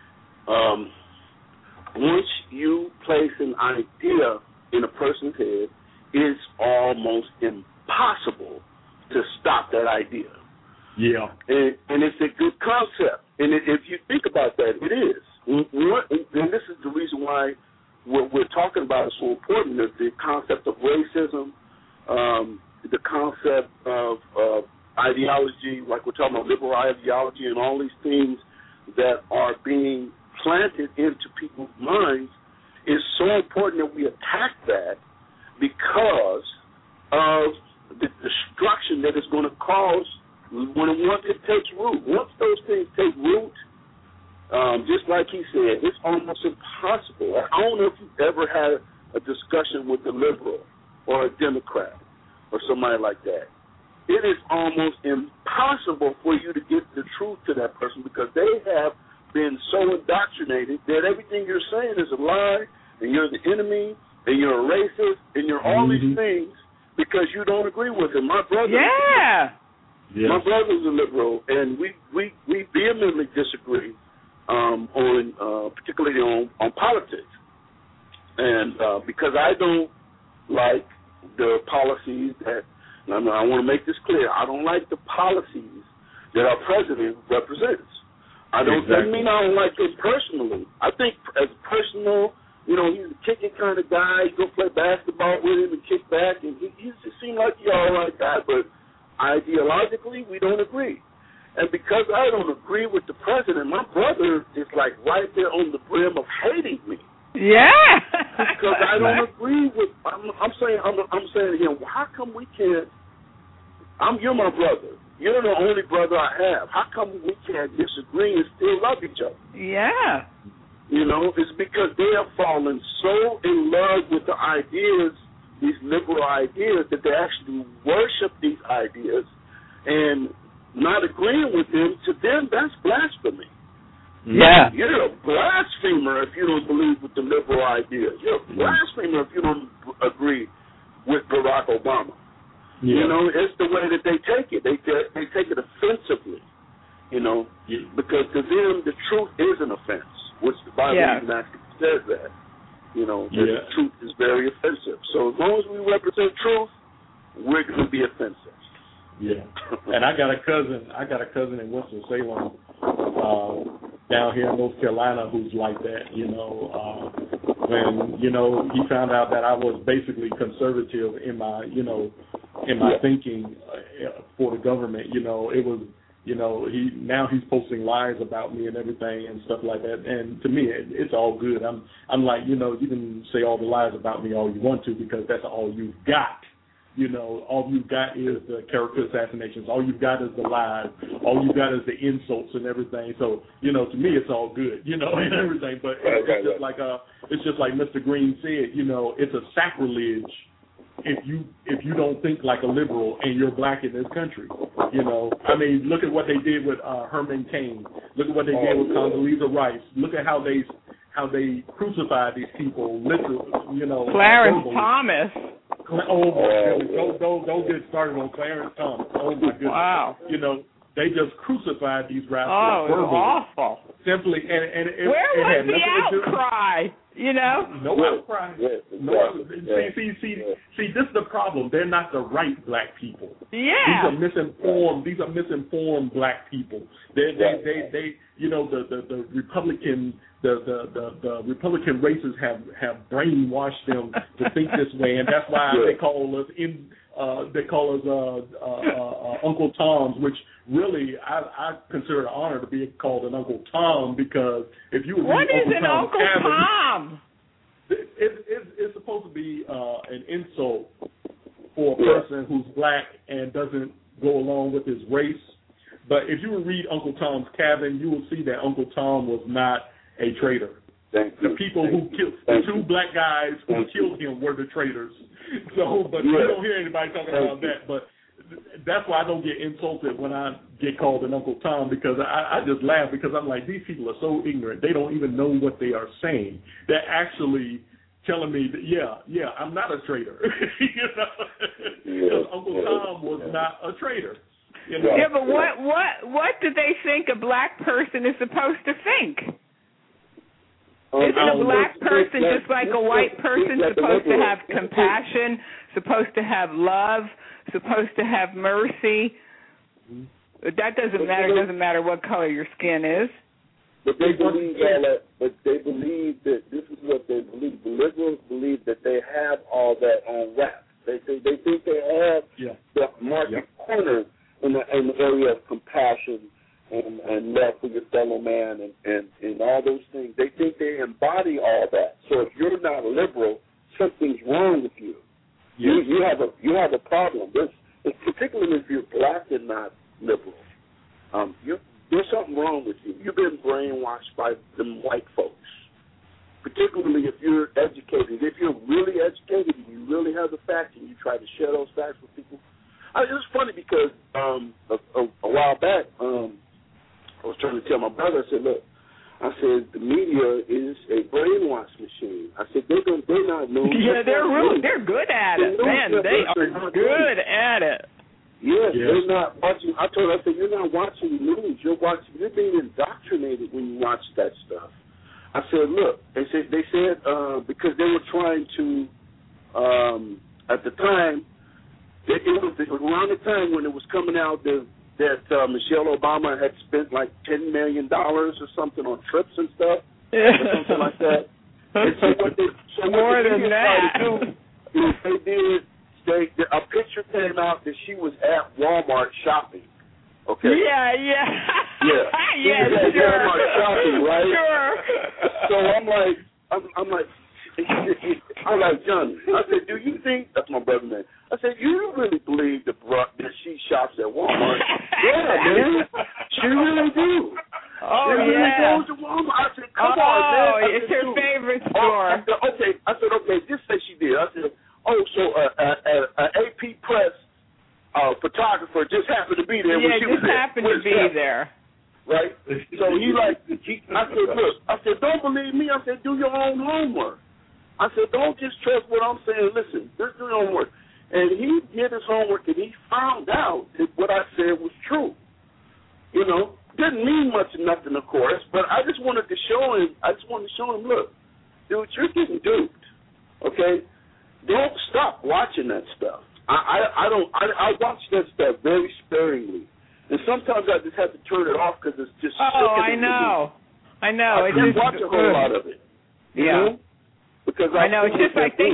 Speaker 5: once you place an idea in a person's head, it's almost impossible to stop that idea.
Speaker 3: Yeah.
Speaker 5: And it's a good concept. And if you think about that, it is. And this is the reason why what we're talking about is so important. The concept of racism, the concept of ideology, like we're talking about liberal ideology and all these things that are being planted into people's minds, is so important that we attack that because of the destruction that it's going to cause once it takes root. Once those things take root, just like he said, it's almost impossible. I don't know if you've ever had a discussion with a liberal or a Democrat or somebody like that. It is almost impossible for you to get the truth to that person because they have been so indoctrinated that everything you're saying is a lie, and you're the enemy, and you're a racist, and you're all these things because you don't agree with him. My brother, my brother's a liberal, and we vehemently disagree particularly on politics, and because I don't like the policies that. I want to make this clear. I don't like the policies that our president represents. I don't mean I don't like him personally. I think as personal, he's a kicking kind of guy. You go play basketball with him and kick back, and he just seems like he's all right guy. But ideologically, we don't agree. And because I don't agree with the president, my brother is like right there on the brim of hating me.
Speaker 2: Yeah.
Speaker 5: Because I don't agree with. I'm saying to him, well, how come we can't? You're my brother. You're the only brother I have. How come we can't disagree and still love each other?
Speaker 2: Yeah.
Speaker 5: It's because they have fallen so in love with the ideas, these liberal ideas, that they actually worship these ideas, and not agreeing with them, to them, that's blasphemy.
Speaker 2: Yeah.
Speaker 5: You're a blasphemer if you don't believe with the liberal ideas. You're a blasphemer if you don't agree with Barack Obama. Yeah. It's the way that they take it. They take it offensively, because to them the truth is an offense, which the Bible even actually says that, the truth is very offensive. So as long as we represent truth, we're going to be offensive.
Speaker 3: Yeah. And I got a cousin in Winston-Salem, down here in North Carolina who's like that, when, he found out that I was basically conservative in my, thinking for the government, it was, he's posting lies about me and everything and stuff like that. And to me, it's all good. I'm like, you can say all the lies about me all you want to because that's all you've got. All you've got is the character assassinations. All you've got is the lies. All you've got is the insults and everything. So, to me, it's all good, and everything. But it's just like Mr. Green said, it's a sacrilege if you don't think like a liberal and you're black in this country. I mean, look at what they did with Herman Cain. Look at what they did with Condoleezza Rice. Look at how they crucified these people. Literally,
Speaker 2: Clarence Thomas.
Speaker 3: Oh my goodness! Don't get started on Clarence Thomas. Oh my goodness! Wow. They just crucified these rascals.
Speaker 2: Oh, it was awful.
Speaker 3: Simply, and
Speaker 2: where was the outcry?
Speaker 3: No outcry. See, this is the problem. They're not the right black people.
Speaker 2: Yeah.
Speaker 3: These are misinformed black people. They the Republican. The Republican races have brainwashed them to think this way, and that's why they call us Uncle Toms, which really I consider an honor to be called an Uncle Tom, because if you
Speaker 2: what is an Uncle Tom?
Speaker 3: It's supposed to be an insult for a person who's black and doesn't go along with his race. But if you would read Uncle Tom's Cabin, you will see that Uncle Tom was not a traitor. The people who killed the two black guys who killed him were the traitors. So, but you don't hear anybody talking about that. But that's why I don't get insulted when I get called an Uncle Tom, because I just laugh, because I'm like, these people are so ignorant. They don't even know what they are saying. They're actually telling me that, yeah, I'm not a traitor. Because Uncle Tom was not a traitor.
Speaker 2: Yeah, but what do they think a black person is supposed to think? Isn't a black person just like a white person supposed to have compassion, supposed to have love, supposed to have mercy? That doesn't matter. It doesn't matter what color your skin is.
Speaker 5: But they believe all that. But they believe that this is what they believe. The on rap. They think they have the market corner in the area of compassion and love for your fellow man and all those things. They think they embody all that. So if you're not liberal, something's wrong with you. Yes. You have a problem. Particularly if you're black and not liberal. There's something wrong with you. You've been brainwashed by them white folks. Particularly if you're educated. If you're really educated and you really have the facts and you try to share those facts with people. It was funny because a while back, I was trying to tell my brother, I said, look, the media is a brainwash machine. I said, they're not known.
Speaker 2: Yeah, they're good at it. Man, they are good at it.
Speaker 5: Yes, they're not watching. I said, you're not watching the news. You're being indoctrinated when you watch that stuff. I said, look, they said because they were trying to, at the time, it was around the time when it was coming out that Michelle Obama had spent like $10 million or something on trips and stuff, or something like that. And so what they tried to do is a picture came out that she was at Walmart shopping. Okay.
Speaker 2: Yeah.
Speaker 5: Yeah, sure. Walmart shopping, right?
Speaker 2: Sure.
Speaker 5: So I'm like, Johnny, I said, do you think, that's my brother name, I said, you really believe that she shops at Walmart? Yeah, man. She really do.
Speaker 2: Oh,
Speaker 5: she really goes to Walmart. I said, come on, man.
Speaker 2: It's her favorite store.
Speaker 5: I said, okay, just say she did. I said, so an AP Press photographer just happened to be there when she was there.
Speaker 2: Yeah, just happened to be there.
Speaker 5: Right? So I said, look, don't believe me. I said, do your own homework. I said, don't just trust what I'm saying. Listen, just do your homework. And he did his homework, and he found out that what I said was true. You know, didn't mean much of nothing, of course, but I just wanted to show him, look, dude, you're getting duped, okay? Don't stop watching that stuff. I watch that stuff very sparingly. And sometimes I just have to turn it off because it's just
Speaker 2: I know.
Speaker 5: I can't watch a whole lot of it. You know? Because
Speaker 2: I know. It's just like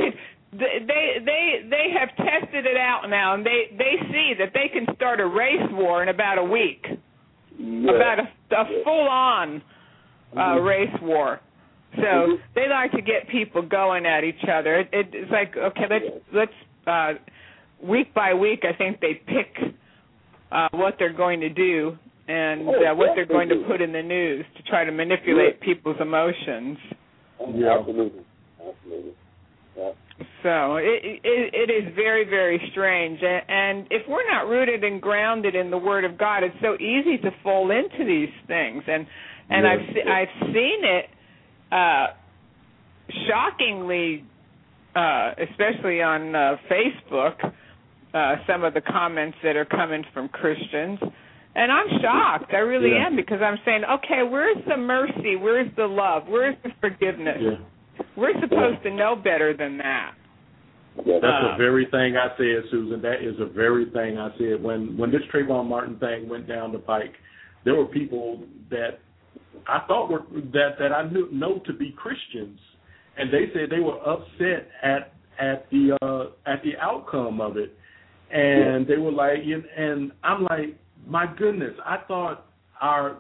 Speaker 2: they have tested it out now, and they see that they can start a race war in about a week, about a full-on race war. So they like to get people going at each other. It's like, okay, let's week by week, I think they pick what they're going to do and what they're going to put in the news to try to manipulate people's emotions.
Speaker 5: Yeah, absolutely. Yeah.
Speaker 2: So it is very, very strange. And if we're not rooted and grounded in the Word of God, it's so easy to fall into these things. And I've seen it shockingly, especially on Facebook, some of the comments that are coming from Christians. And I'm shocked. I really am, because I'm saying, okay, where's the mercy? Where's the love? Where's the forgiveness? Yeah. We're supposed to know better than that.
Speaker 3: That's the very thing I said, Susan. That is the very thing I said. When this Trayvon Martin thing went down the pike, there were people that I thought were that I know to be Christians, and they said they were upset at the outcome of it, and they were like, and I'm like, my goodness, I thought our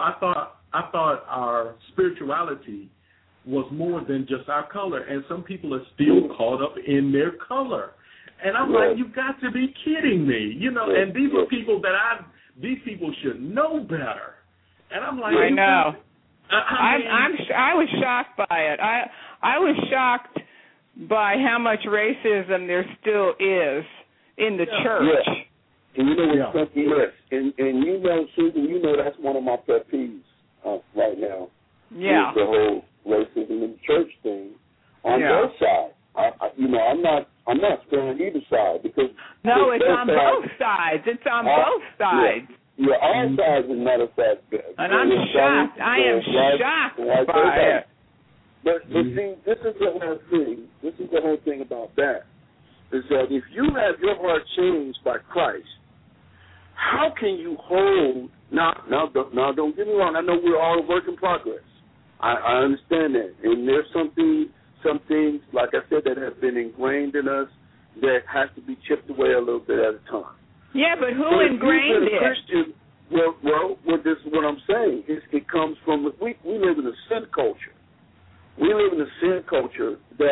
Speaker 3: spirituality was more than just our color, and some people are still caught up in their color. And I'm like, you've got to be kidding me, and these are people these people should know better. And I'm like,
Speaker 2: I know. I was shocked by it. I was shocked by how much racism there still is in the church.
Speaker 5: Yeah. And you know what's something else? And you know, Susan, that's one of my pet peeves right now.
Speaker 2: Yeah.
Speaker 5: The whole racism in the church thing on both sides. I'm not sparing either side, because
Speaker 2: it's on both sides. It's on both sides.
Speaker 5: Yeah, all sides, as a matter of fact.
Speaker 2: And I'm shocked. I am shocked by it.
Speaker 5: But see, this is the whole thing. This is the whole thing about that. Is that if you have your heart changed by Christ, how can you hold? Now, don't get me wrong. I know we're all a work in progress. I understand that, and there's some things, like I said, that have been ingrained in us, that has to be chipped away a little bit at a time.
Speaker 2: Yeah, but who ingrained it?
Speaker 5: Christian, well, this is what I'm saying. It comes from, we live in a sin culture. We live in a sin culture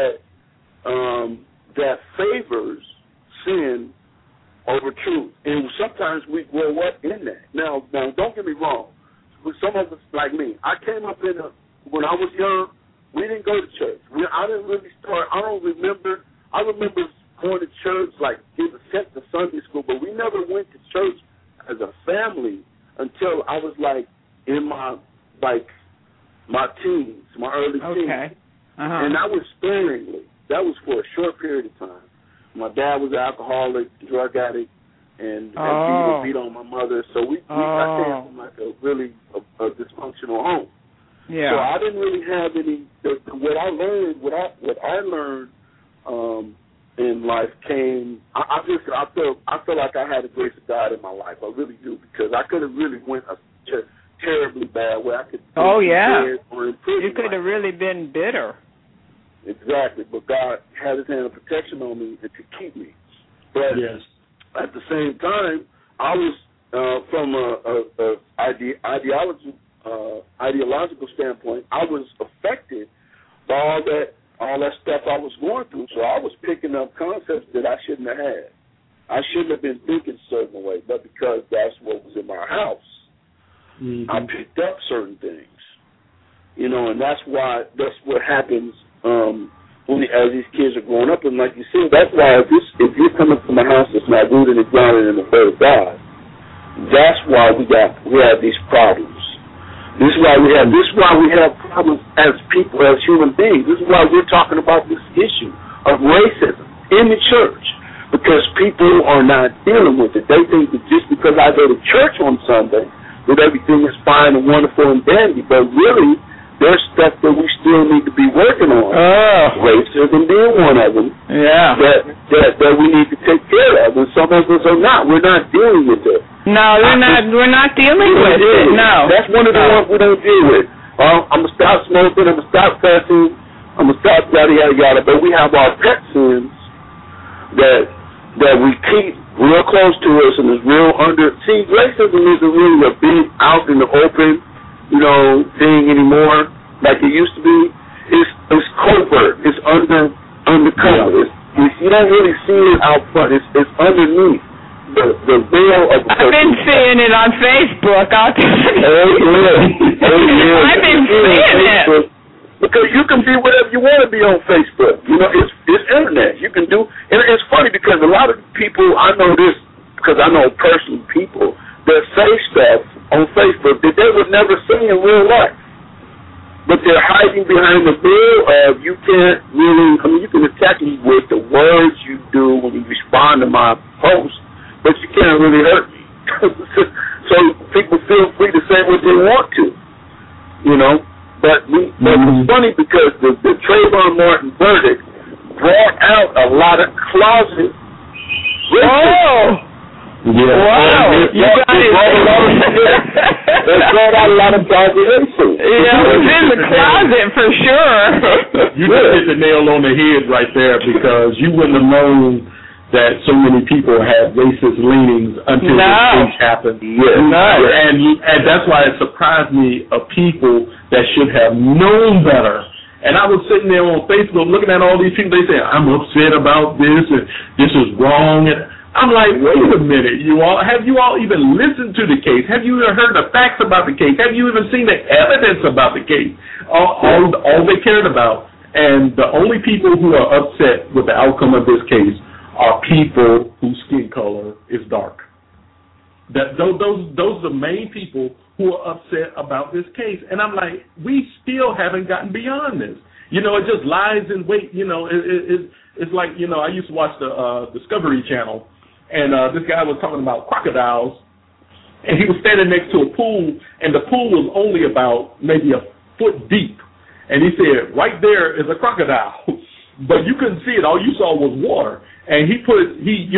Speaker 5: that favors sin over truth. And sometimes we grow up in that. Now, don't get me wrong. With some of us, like me, I came up when I was young, we didn't go to church. I didn't really start. I remember going to church, like getting sent to Sunday school, but we never went to church as a family until I was like in my teens, my early teens.
Speaker 2: Okay.
Speaker 5: And that was sparingly. That was for a short period of time. My dad was an alcoholic, drug addict, and beat on my mother. So I came from like a really a dysfunctional home.
Speaker 2: Yeah.
Speaker 5: So I didn't really have any. What I learned in life came. I feel like I had the grace of God in my life. I really do, because I could have really went a terribly bad way. I could.
Speaker 2: Oh yeah.
Speaker 5: You
Speaker 2: could have really been bitter.
Speaker 5: Exactly, but God had His hand of protection on me to keep me. But
Speaker 3: yes,
Speaker 5: at the same time, I was from a ideological standpoint, I was affected by all that stuff I was going through. So I was picking up concepts that I shouldn't have had. I shouldn't have been thinking a certain way, but because that's what was in my house, I picked up certain things. And that's what happens as these kids are growing up. And like you said, that's why if you're coming from a house that's not rooted and grounded in the Word of God, that's why we have these problems. This is why we have problems as people, as human beings. This is why we're talking about this issue of racism in the church, because people are not dealing with it. They think that just because I go to church on Sunday, that everything is fine and wonderful and dandy, but really, there's stuff that we still need to be working on. Racism being one of them.
Speaker 2: Yeah.
Speaker 5: That we need to take care of, and some of us are not. We're not dealing with it.
Speaker 2: No, we're not dealing with it. No.
Speaker 5: That's one of the ones we don't deal with. I'm gonna stop smoking. I'm gonna stop cussing. I'm gonna stop yada yada yada. But we have our pet sins that we keep real close to us and is real under. See, racism isn't really a big out in the open, thing anymore like it used to be. It's covert. It's undercover. You don't really see it out front. It's underneath the veil of the person.
Speaker 2: I've been seeing it on Facebook. I've been seeing it.
Speaker 5: Because you can be whatever you want to be on Facebook. It's internet. You can do, and it's funny because a lot of people, I know this because I know personal people that say stuff on Facebook that they would never say in real life. But they're hiding behind the veil of you can't really, you can attack me with the words you do when you respond to my post, but you can't really hurt me. So people feel free to say what they want to, But it's funny because the Trayvon Martin verdict brought out a lot of closet racism. Yeah.
Speaker 2: Wow. You got it.
Speaker 5: They brought out a lot of closet racism.
Speaker 2: Yeah, it was in the closet for sure.
Speaker 3: You just hit the nail on the head right there, because you wouldn't have known that so many people had racist leanings until this thing happened.
Speaker 5: Yes.
Speaker 3: And that's why it surprised me of people that should have known better. And I was sitting there on Facebook looking at all these people. They say, I'm upset about this, and this is wrong. And I'm like, wait a minute, have you all even listened to the case? Have you even heard the facts about the case? Have you even seen the evidence about the case? All they cared about, and the only people who are upset with the outcome of this case are people whose skin color is dark. Those are the main people who are upset about this case. And I'm like, we still haven't gotten beyond this. It just lies in wait. It's like, I used to watch the Discovery Channel, and this guy was talking about crocodiles, and he was standing next to a pool, and the pool was only about maybe a foot deep. And he said, right there is a crocodile, but you couldn't see it. All you saw was water. And he put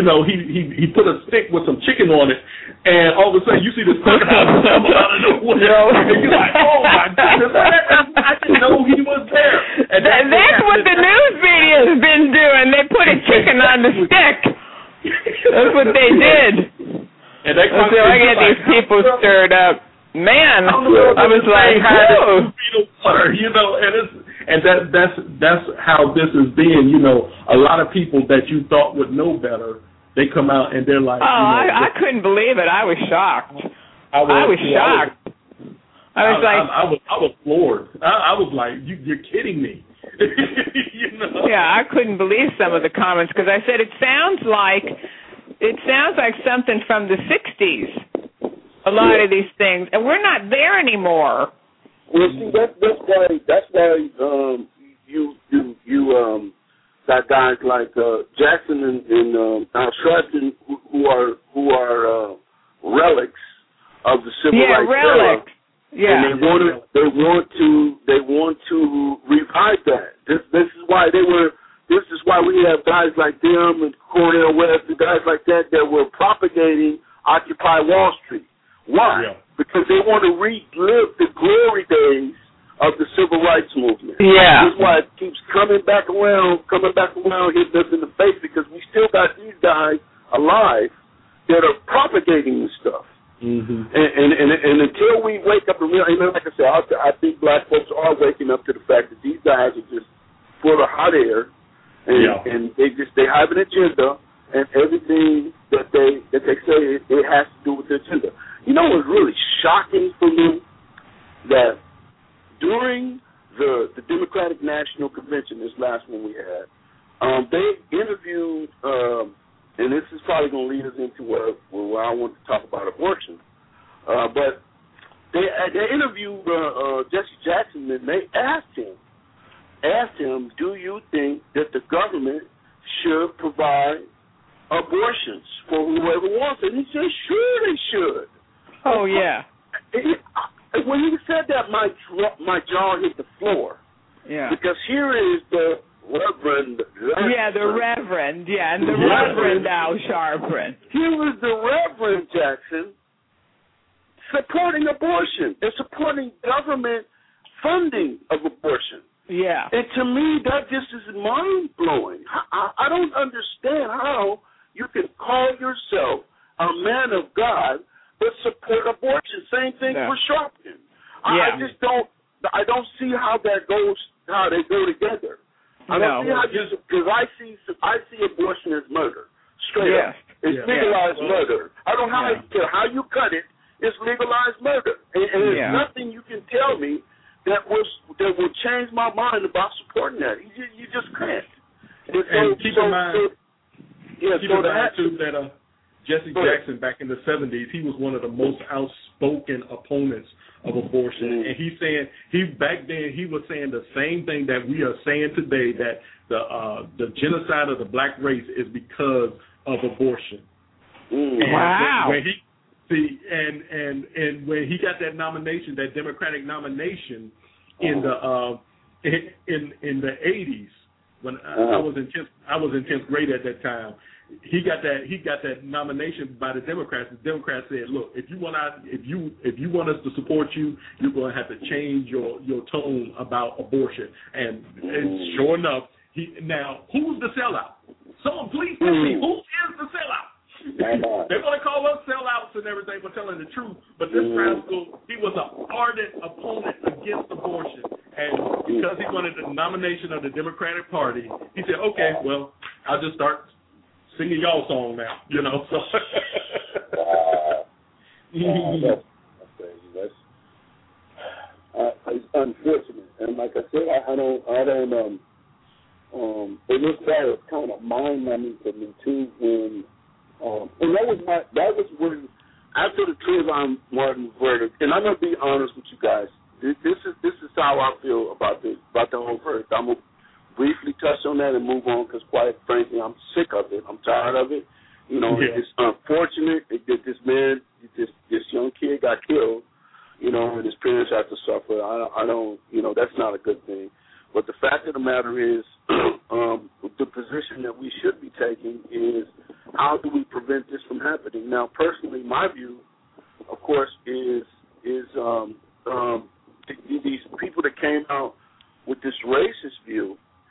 Speaker 3: a stick with some chicken on it, and all of a sudden you see this crocodile come out of the water, and you're like, oh my goodness, I didn't know he was there. And
Speaker 2: that's what the news media's been doing. They put a chicken on the stick. That's what they did.
Speaker 3: And they
Speaker 2: so I get these people stirred up. Man, I was like, oh.
Speaker 3: And that's how this is being. You know, a lot of people that you thought would know better, they come out and they're like,
Speaker 2: I couldn't believe it. I was shocked. I was shocked. I
Speaker 3: was floored. I was like, you're kidding me. You know?
Speaker 2: Yeah, I couldn't believe some of the comments because I said it sounds like something from the '60s. A lot of these things, and we're not there anymore.
Speaker 5: Well, see, that's why you got guys like Jackson and Al Sharpton who are relics of the civil rights era.
Speaker 2: Yeah,
Speaker 5: and they want to revive that. This is why we have guys like them and Cornel West and guys like that were propagating Occupy Wall Street. Why? Yeah. Because they want to relive the glory days of the civil rights movement.
Speaker 2: Yeah.
Speaker 5: That's why it keeps coming back around, hitting us in the face, because we still got these guys alive that are propagating this stuff.
Speaker 3: Mm-hmm.
Speaker 5: And until we wake up and realize, like I said, I think black folks are waking up to the fact that these guys are just full of hot air, and they have an agenda, and everything that they say it has to do with the agenda. You know what's really shocking for me? That during the Democratic National Convention, this last one we had, they interviewed, and this is probably going to lead us into where I want to talk about abortion. But they interviewed Jesse Jackson, and they asked him, do you think that the government should provide abortions for whoever wants it? And he said, sure they should.
Speaker 2: Oh, yeah.
Speaker 5: When he said that, my jaw hit the floor.
Speaker 2: Yeah.
Speaker 5: Because here is the Reverend.
Speaker 2: Yeah, the Reverend. Yeah, and the Reverend Al Sharpton.
Speaker 5: Here was the Reverend Jackson supporting abortion and supporting government funding of abortion.
Speaker 2: Yeah.
Speaker 5: And to me, that just is mind-blowing. I don't understand how you can call yourself a man of God but support abortion. Same thing for Sharpton. I just don't see how they go together. I don't see how because I see abortion as murder, straight up. It's legalized murder. I don't care how you cut it. It's legalized murder, and there's nothing you can tell me that will change my mind about supporting that. You just can't.
Speaker 3: And keep in mind too that Jesse Jackson back in the 70s, he was one of the most outspoken opponents of abortion, and back then he was saying the same thing that we are saying today, that the genocide of the black race is because of abortion.
Speaker 2: Wow.
Speaker 3: And when he got that nomination, that Democratic nomination in the 80s, when I was in 10th grade at that time. He got that nomination by the Democrats. The Democrats said, "Look, if you want us to support you, you're going to have to change your tone about abortion." And sure enough, who's the sellout? Someone please tell me, who is the sellout? They're going to call us sellouts and everything for telling the truth, but this rascal, he was an ardent opponent against abortion, and because he wanted the nomination of the Democratic Party, he said, "Okay, well, I'll just start singing y'all song now," So.
Speaker 5: It's unfortunate, and like I said, I don't. It was kind of mind-numbing to me too when, and that was when after the Trayvon Martin verdict, and I'm gonna be honest with you guys. This is how I feel about the whole verdict. I'm gonna briefly touch on that and move on because, quite frankly, I'm sick of it. I'm tired of it. It's unfortunate that this young kid got killed, and his parents have to suffer. I don't, that's not a good thing. But the fact of the matter is, the position that we should be taking is how do we prevent this from happening? Now, personally, my view, of course, is these people that came out with this racist view.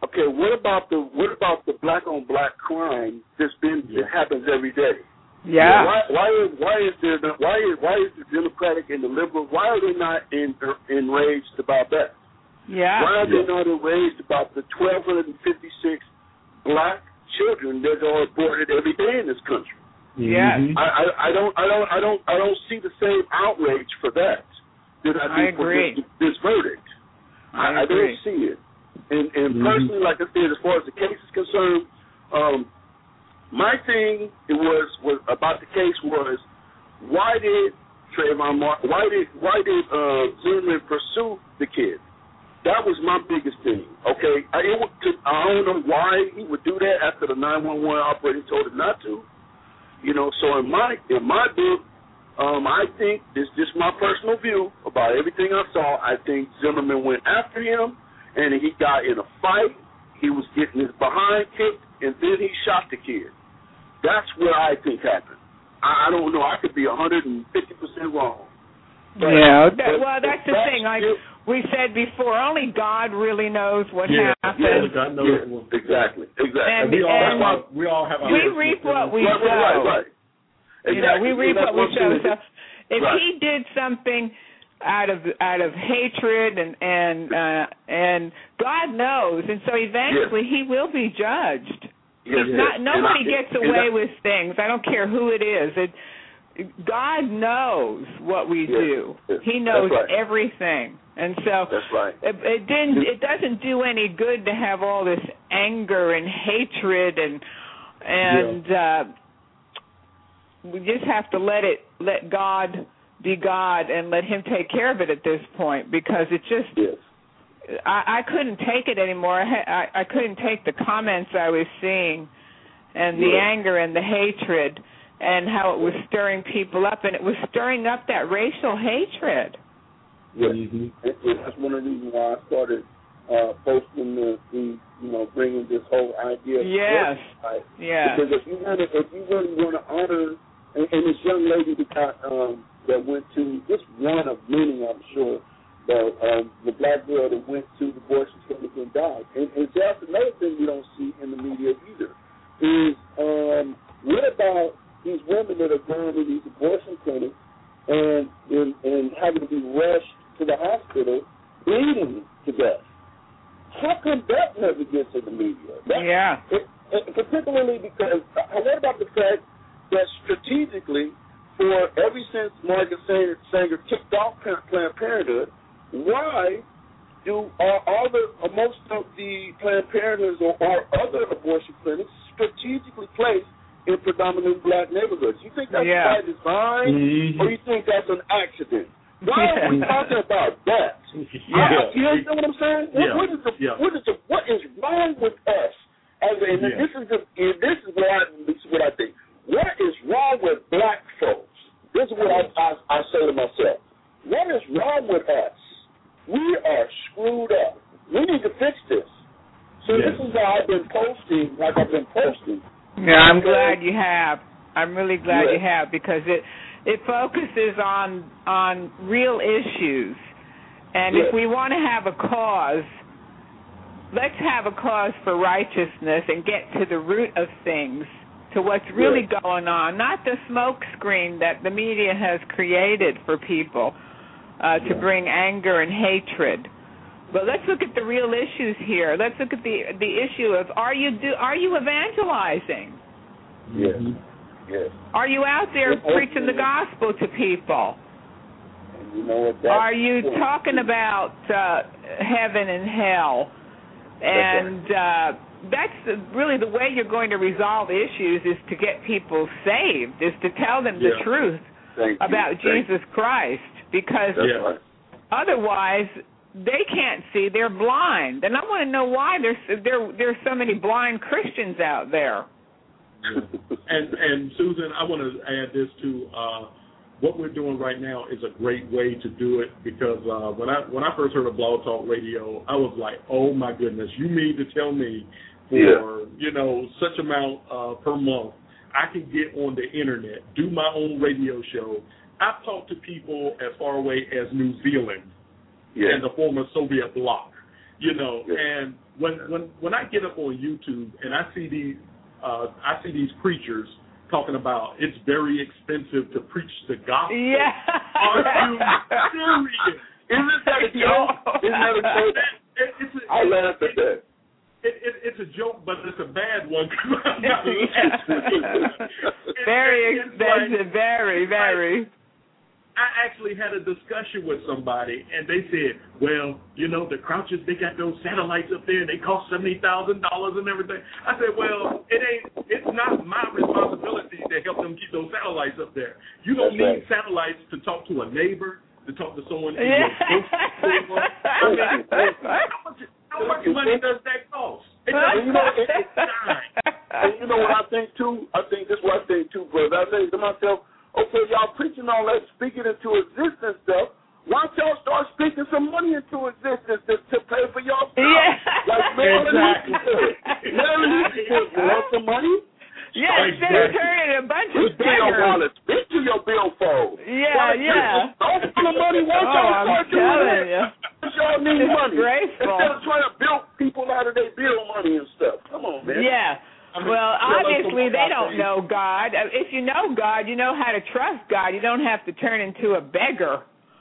Speaker 5: Okay, what about the black on black crime that happens every day?
Speaker 2: Yeah.
Speaker 5: Why is the Democratic and the liberals, why are they not enraged about that?
Speaker 2: Yeah.
Speaker 5: Why are they not enraged about the 1,256 black children that are aborted every day in this country?
Speaker 2: Yes.
Speaker 5: I don't see the same outrage for that I do for this verdict. I don't see it. And personally, like I said, as far as the case is concerned, my thing was about the case was, why did Trayvon Martin, why did Zimmerman pursue the kid? That was my biggest thing. Okay, I don't know why he would do that after the 911 operator told him not to. You know, so in my book, I think this is just my personal view about everything I saw. I think Zimmerman went after him, and he got in a fight. He was getting his behind kicked, and then he shot the kid. That's what I think happened. I don't know. I could be 150% wrong. But,
Speaker 2: yeah. That's the thing. Like we said before, only God really knows what happened.
Speaker 3: Yeah, God knows.
Speaker 5: Exactly.
Speaker 2: And
Speaker 3: we all have our.
Speaker 2: We reap what we sow.
Speaker 5: Right. Exactly.
Speaker 2: You know, we reap what we sow. So if
Speaker 5: right.
Speaker 2: he did something out of hatred and God knows, and so eventually he will be judged.
Speaker 5: Yes.
Speaker 2: Nobody gets away with things. I don't care who it is. God knows what we do.
Speaker 5: Yes.
Speaker 2: He knows
Speaker 5: right.
Speaker 2: everything, and so
Speaker 5: that's right.
Speaker 2: It doesn't do any good to have all this anger and hatred and we just have to let God be God and let Him take care of it at this point, because it just I couldn't take it anymore. I couldn't take the comments I was seeing and the anger and the hatred and how it was stirring people up, and it was stirring up that racial hatred.
Speaker 5: Yes, that's one of the reasons why I started posting bringing this whole idea.
Speaker 2: Yes,
Speaker 5: Because if you really want to honor, and this young lady that went to, just one of many, I'm sure, the black girl that went to the abortion clinic and died. And that's another thing we don't see in the media either, is what about these women that are going to these abortion clinics and having to be rushed to the hospital, bleeding to death? How come that never gets in the media? Particularly because I read about the fact that strategically, ever since Margaret Sanger kicked off Planned Parenthood, why are most of the Planned Parenthoods or other abortion clinics strategically placed in predominantly black neighborhoods? You think that's by design, or you think that's an accident? Why are we talking about that? You understand what I'm saying? What is wrong with us? This is what I think. What is wrong with black folks? This is what I say to myself. What is wrong with us? We are screwed up. We need to fix this. So this is why I've been posting like I've been posting.
Speaker 2: Yeah, I'm glad you have. I'm really glad you have, because it focuses on real issues. And if we want to have a cause, let's have a cause for righteousness and get to the root of things, to what's really going on, not the smoke screen that the media has created for people to bring anger and hatred. But let's look at the real issues here. Let's look at the issue of are you evangelizing?
Speaker 5: Yes.
Speaker 2: Are you out there preaching the gospel to people?
Speaker 5: And you know what?
Speaker 2: Are you talking about heaven and hell? And that's really the way you're going to resolve issues, is to get people saved, is to tell them the truth about Jesus Christ, because otherwise they can't see, they're blind. And I want to know why there's so many blind Christians out there.
Speaker 3: And Susan, I want to add this to what we're doing right now is a great way to do it, because when I first heard of Blog Talk Radio, I was like, oh my goodness, you mean to tell me for such amount per month I can get on the internet, do my own radio show. I've talked to people as far away as New Zealand and the former Soviet bloc. You know, and when I get up on YouTube and I see these preachers talking about it's very expensive to preach the gospel.
Speaker 2: Yeah.
Speaker 3: Are you serious?
Speaker 5: Isn't that a joke? Isn't that a joke? I laugh at that.
Speaker 3: It's a joke, but it's a bad one. I'm not
Speaker 2: very expensive, very, very.
Speaker 3: I actually had a discussion with somebody, and they said, well, you know, the Crouches, they got those satellites up there, and they cost $70,000 and everything. I said, well, it's not my responsibility to help them keep those satellites up there. You don't need satellites to talk to a neighbor, to talk to someone in your grocery store. How much money does that cost? It doesn't cost time.
Speaker 5: And you know what I think, too? I think this is what I think, too, brother. I think to myself, okay, y'all preaching all that speaking into existence stuff. Why don't y'all start speaking some money into existence to pay for y'all stuff?
Speaker 2: Yeah.
Speaker 5: Like Marilyn Houston. You want some money?
Speaker 2: Yeah, instead of turning a bunch of
Speaker 5: bill wallet. Speak to your billfold.
Speaker 2: Yeah.
Speaker 5: Don't spend the money. Why don't y'all start doing that? Y'all need money.
Speaker 2: Graceful.
Speaker 5: Instead of trying to build people out of their bill money and stuff. Come on, man.
Speaker 2: Yeah. Well, obviously they don't know God. If you know God, you know how to trust God. You don't have to turn into a beggar.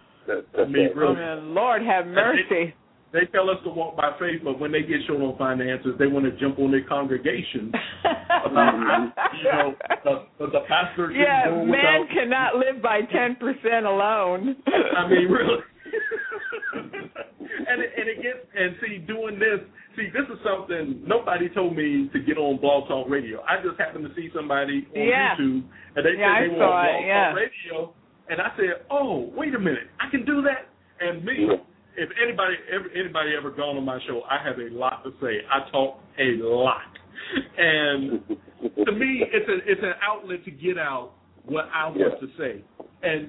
Speaker 2: Lord have mercy.
Speaker 3: They tell us to walk by faith, but when they get short on finances, they want to jump on their congregation about, the pastor.
Speaker 2: Yeah, man cannot live by 10% alone.
Speaker 3: I mean, really. Doing this. See, this is something nobody told me to get on Blog Talk Radio. I just happened to see somebody on YouTube, and they said they were on Blog Talk Radio, and I said, "Oh, wait a minute, I can do that." And me, if anybody ever gone on my show, I have a lot to say. I talk a lot, and to me, it's an outlet to get out what I want to say, and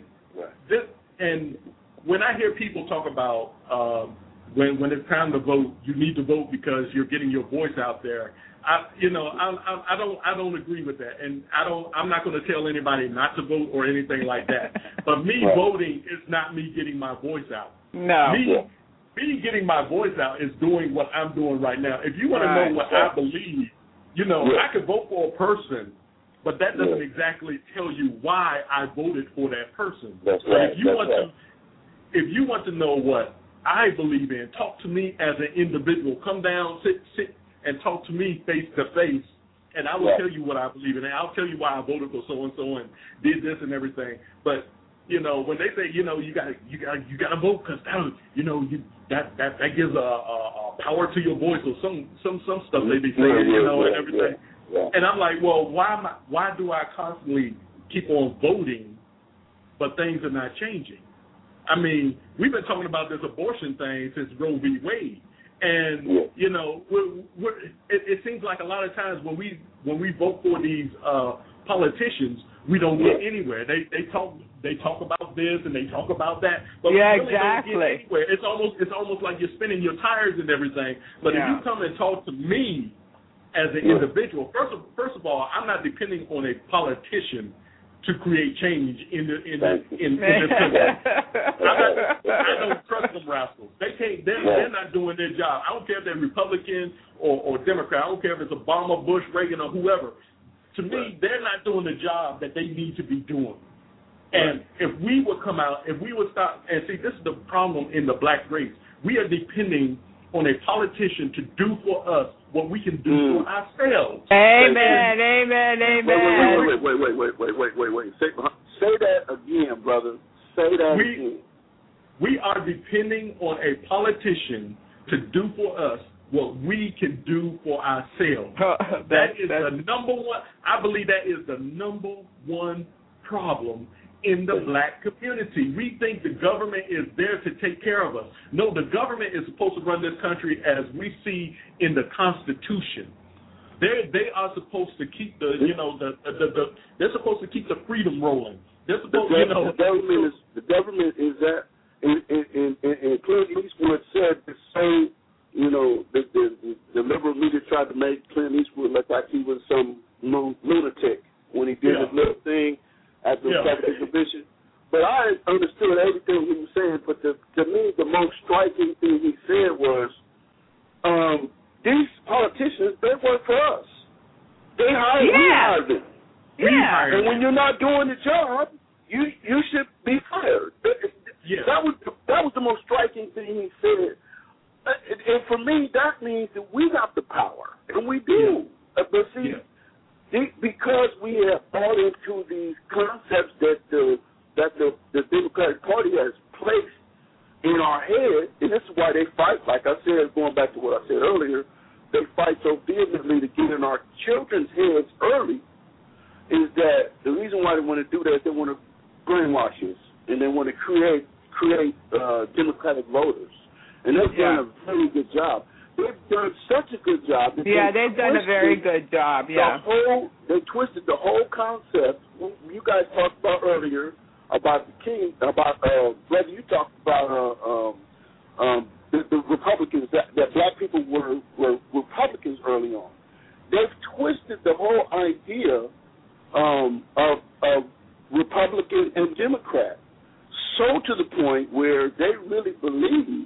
Speaker 3: when I hear people talk about when it's time to vote, you need to vote because you're getting your voice out there. I don't agree with that, and I'm not going to tell anybody not to vote or anything like that. But me voting is not me getting my voice out.
Speaker 2: No.
Speaker 3: Me getting my voice out is doing what I'm doing right now. If you want to know what I believe, I could vote for a person, but that doesn't exactly tell you why I voted for that person.
Speaker 5: That's right.
Speaker 3: If you want to know what I believe in, talk to me as an individual. Come down, sit, and talk to me face to face, and I will tell you what I believe in. And I'll tell you why I voted for so and so and did this and everything. But when they say you got to vote because that gives a power to your voice or some stuff they be saying and everything. Yeah. And I'm like, well, why do I constantly keep on voting, but things are not changing? I mean, we've been talking about this abortion thing since Roe v. Wade, and it seems like a lot of times when we vote for these politicians, we don't get anywhere. They talk about this and they talk about that, but we really don't get anywhere. It's almost like you're spinning your tires and everything. But if you come and talk to me as an individual, first of all, I'm not depending on a politician to create change in this country. I don't trust them rascals. They're not doing their job. I don't care if they're Republican or Democrat. I don't care if it's Obama, Bush, Reagan, or whoever. To me, they're not doing the job that they need to be doing. And if we would come out, if we would stop, and see, this is the problem in the black race. We are depending on a politician to do for us what we can do for ourselves.
Speaker 2: Amen.
Speaker 5: Wait. Say that again, brother. Say that again.
Speaker 3: We are depending on a politician to do for us what we can do for ourselves. That is the number one. I believe that is the number one problem in the black community. We think the government is there to take care of us. No, the government is supposed to run this country as we see in the Constitution. They are supposed to keep they're supposed to keep the freedom rolling. They're supposed
Speaker 5: the government is that, and Clint Eastwood said the same. The liberal media tried to make Clint Eastwood look like he was some lunatic when he did his little thing at the Catholic Convention. But I understood everything he was saying. But to me, the most striking thing he said was, these politicians, they work for us. They hire, we hire them.
Speaker 2: Yeah.
Speaker 5: And when you're not doing the job, you should be fired. That was the most striking thing he said. And for me, that means that we have the power, and we do. But see, because we have bought into these concepts that the Democratic Party has placed in our head, and this is why they fight. Like I said, going back to what I said earlier, they fight so vehemently to get in our children's heads early. Is that the reason why they want to do that? They want to brainwash us, and they want to create Democratic voters. And they've done a very good job. They've done such a good job.
Speaker 2: They've done a very good job.
Speaker 5: They twisted the whole concept. You guys talked about earlier about the king, about whether you talked about the Republicans, that black people were Republicans early on. They've twisted the whole idea of Republican and Democrat, so to the point where they really believe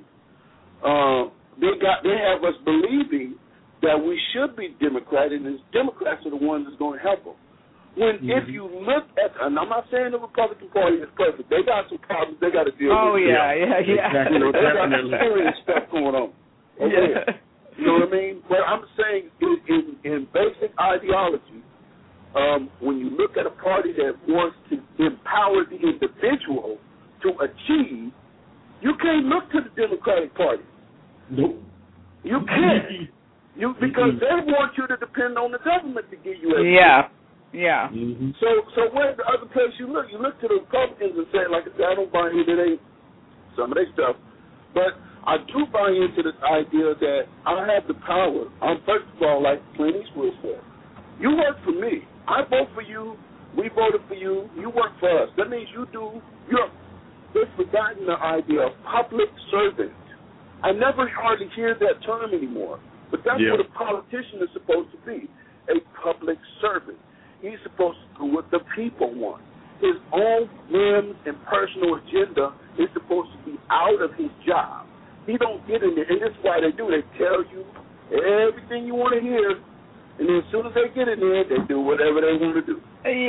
Speaker 5: they have us believing that we should be Democrat, and the Democrats are the ones that's going to help them. When if you look at, and I'm not saying the Republican Party is perfect, they got some problems they got to deal with.
Speaker 2: Oh yeah.
Speaker 3: Exactly.
Speaker 5: You know, they got some serious stuff going on. Okay. You know what I mean? But I'm saying in basic ideology, when you look at a party that wants to empower the individual to achieve, you can't look to the Democratic Party.
Speaker 3: Nope.
Speaker 5: You can't. Because they want you to depend on the government to give you everything.
Speaker 2: Yeah.
Speaker 3: Mm-hmm.
Speaker 5: So where's the other place you look? You look to the Republicans and say, like I said, I don't buy into some of their stuff, but I do buy into this idea that I have the power. First of all, like Clint Eastwood said, you work for me. I vote for you. We voted for you. You work for us. That means they've forgotten the idea of public servant. I never hardly hear that term anymore, but that's what a politician is supposed to be, a public servant. He's supposed to do what the people want. His own whims and personal agenda is supposed to be out of his job. He don't get in there, and that's why they do. They tell you everything you want to hear, and then as soon as they get in there, they do whatever they want to do.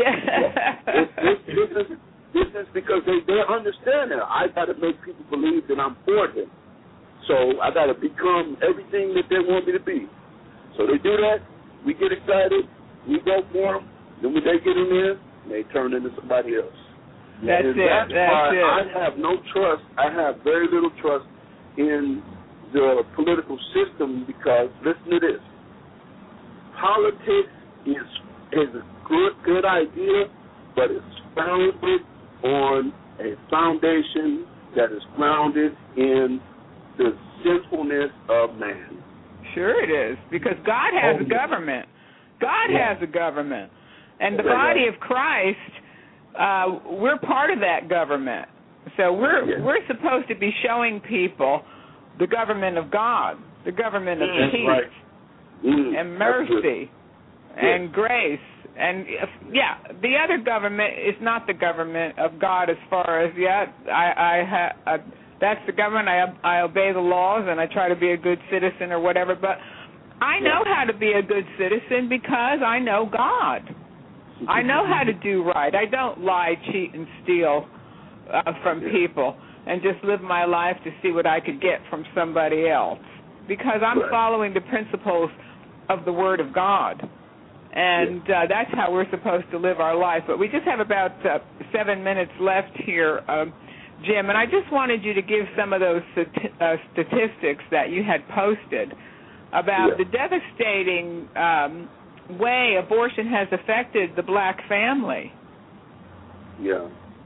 Speaker 5: This is because they understand that I got to make people believe that I'm for them. So I got to become everything that they want me to be. So they do that. We get excited. We go for them. Then when they get in there, they turn into somebody else.
Speaker 2: That's
Speaker 5: why I have no trust. I have very little trust in the political system because, listen to this, politics is a good idea, but it's founded on a foundation that is grounded in the sinfulness of man.
Speaker 2: Sure it is, because God has a government. God has a government. And the body of Christ, we're part of that government. So we're supposed to be showing people the government of God, the government of peace and mercy and grace. And, the other government is not the government of God as far as, that's the government. I obey the laws and I try to be a good citizen or whatever. But I know how to be a good citizen because I know God. I know how to do right. I don't lie, cheat, and steal from people and just live my life to see what I could get from somebody else because I'm following the principles of the Word of God. And that's how we're supposed to live our life. But we just have about 7 minutes left here, Jim, and I just wanted you to give some of those statistics that you had posted about the devastating way abortion has affected the black family.
Speaker 5: Yeah.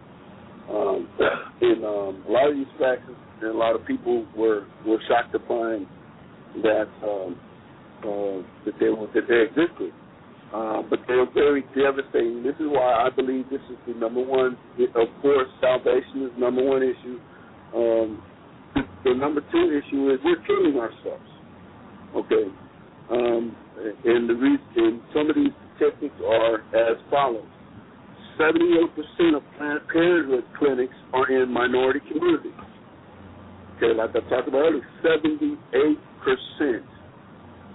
Speaker 5: In a lot of these facts, and a lot of people were shocked to find that that they existed. But they're very devastating. This is why I believe this is the number one. Of course, salvation is the number one issue. The number two issue is we're killing ourselves. Okay, and the reason some of these statistics are as follows: 78% of Planned Parenthood clinics are in minority communities. Okay, like I talked about earlier, 78%.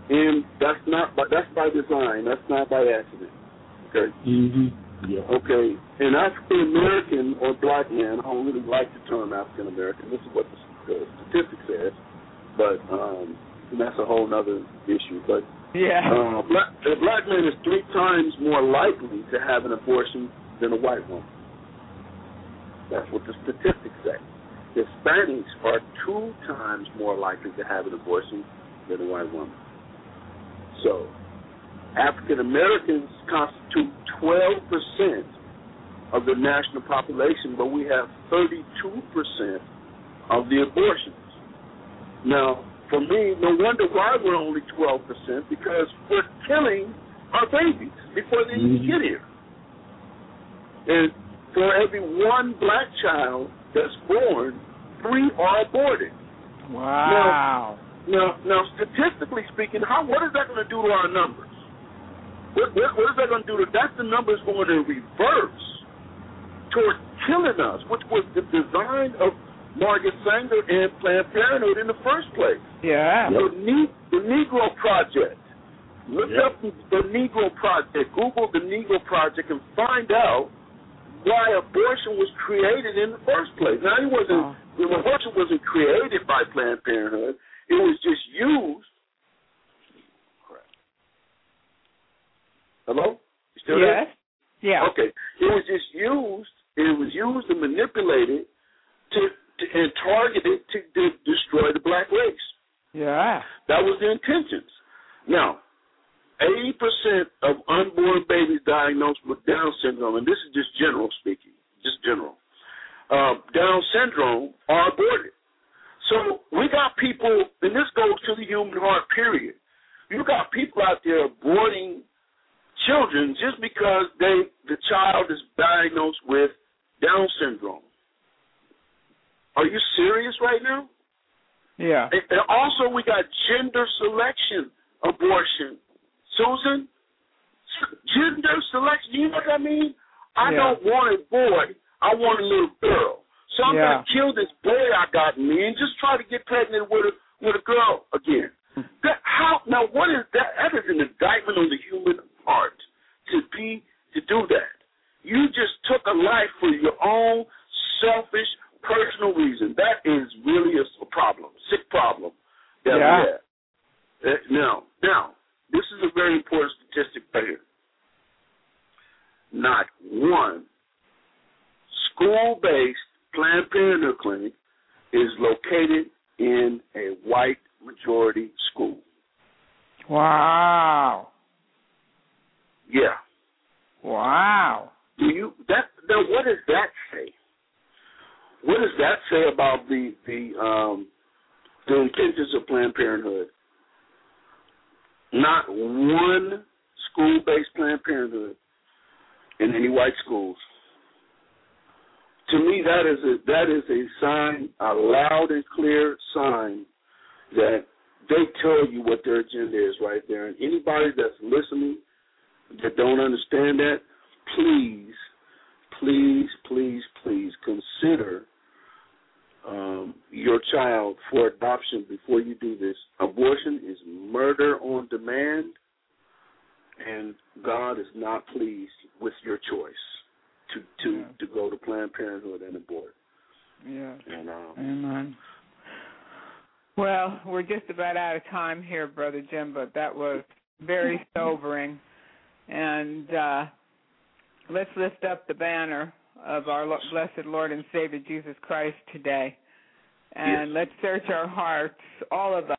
Speaker 5: and that's by design. That's not by accident. Okay.
Speaker 3: Mm-hmm. Yeah.
Speaker 5: Okay. An African American or black man, I don't really like the term African American. This is what the statistic says, but and that's a whole other issue. But a black man is 3 times more likely to have an abortion than a white woman. That's what the statistics say. Hispanics are 2 times more likely to have an abortion than a white woman. So, African Americans constitute 12% of the national population, but we have 32% of the abortions. Now, for me, no wonder why we're only 12%, because we're killing our babies before they even get here. And for every 1 black child that's born, 3 are aborted.
Speaker 2: Wow.
Speaker 5: Now, statistically speaking, what is that going to do to our numbers? What is that going to do to? That's the numbers going to reverse toward killing us, which was the design of Margaret Sanger and Planned Parenthood in the first place.
Speaker 2: Yeah.
Speaker 5: The Negro Project. Look up the Negro Project. Google the Negro Project and find out why abortion was created in the first place. Now, abortion wasn't created by Planned Parenthood. It was just used. Hello? You still there?
Speaker 2: Yeah.
Speaker 5: Okay. It was just used. It was used and manipulated and targeted to destroy the black race.
Speaker 2: Yeah.
Speaker 5: That was the intentions. Now, 80% of unborn babies diagnosed with Down syndrome, and this is just general speaking, Down syndrome are aborted. So we got people, and this goes to the human heart, period. You got people out there aborting children just because the child is diagnosed with Down syndrome. Are you serious right now?
Speaker 2: Yeah.
Speaker 5: And also we got gender selection abortion. Susan, gender selection, you know what I mean? I don't want a boy, I want a little girl. So I'm going to kill this boy I got in me and just try to get pregnant with a girl again. Now, what is that? That is an indictment on the human heart to do that. You just took a life for your own selfish, personal reason. That is really a problem, sick problem that we have. Now, this is a very important statistic right here. Not one school-based Planned Parenthood clinic is located in a white majority school.
Speaker 2: Wow.
Speaker 5: Yeah.
Speaker 2: Wow.
Speaker 5: Now what does that say? What does that say about the intentions of Planned Parenthood? Not one school-based Planned Parenthood in any white schools. To me, that is a sign, a loud and clear sign that they tell you what their agenda is right there. And anybody that's listening that don't understand that, please, please, please, please consider your child for adoption before you do this. Abortion is murder on demand, and God is not pleased with your choice to go to Planned Parenthood and abort.
Speaker 2: Yeah.
Speaker 5: And,
Speaker 2: amen. Well, we're just about out of time here, Brother Jim, but that was very sobering. And let's lift up the banner of our blessed Lord and Savior Jesus Christ today. And let's search our hearts, all of us,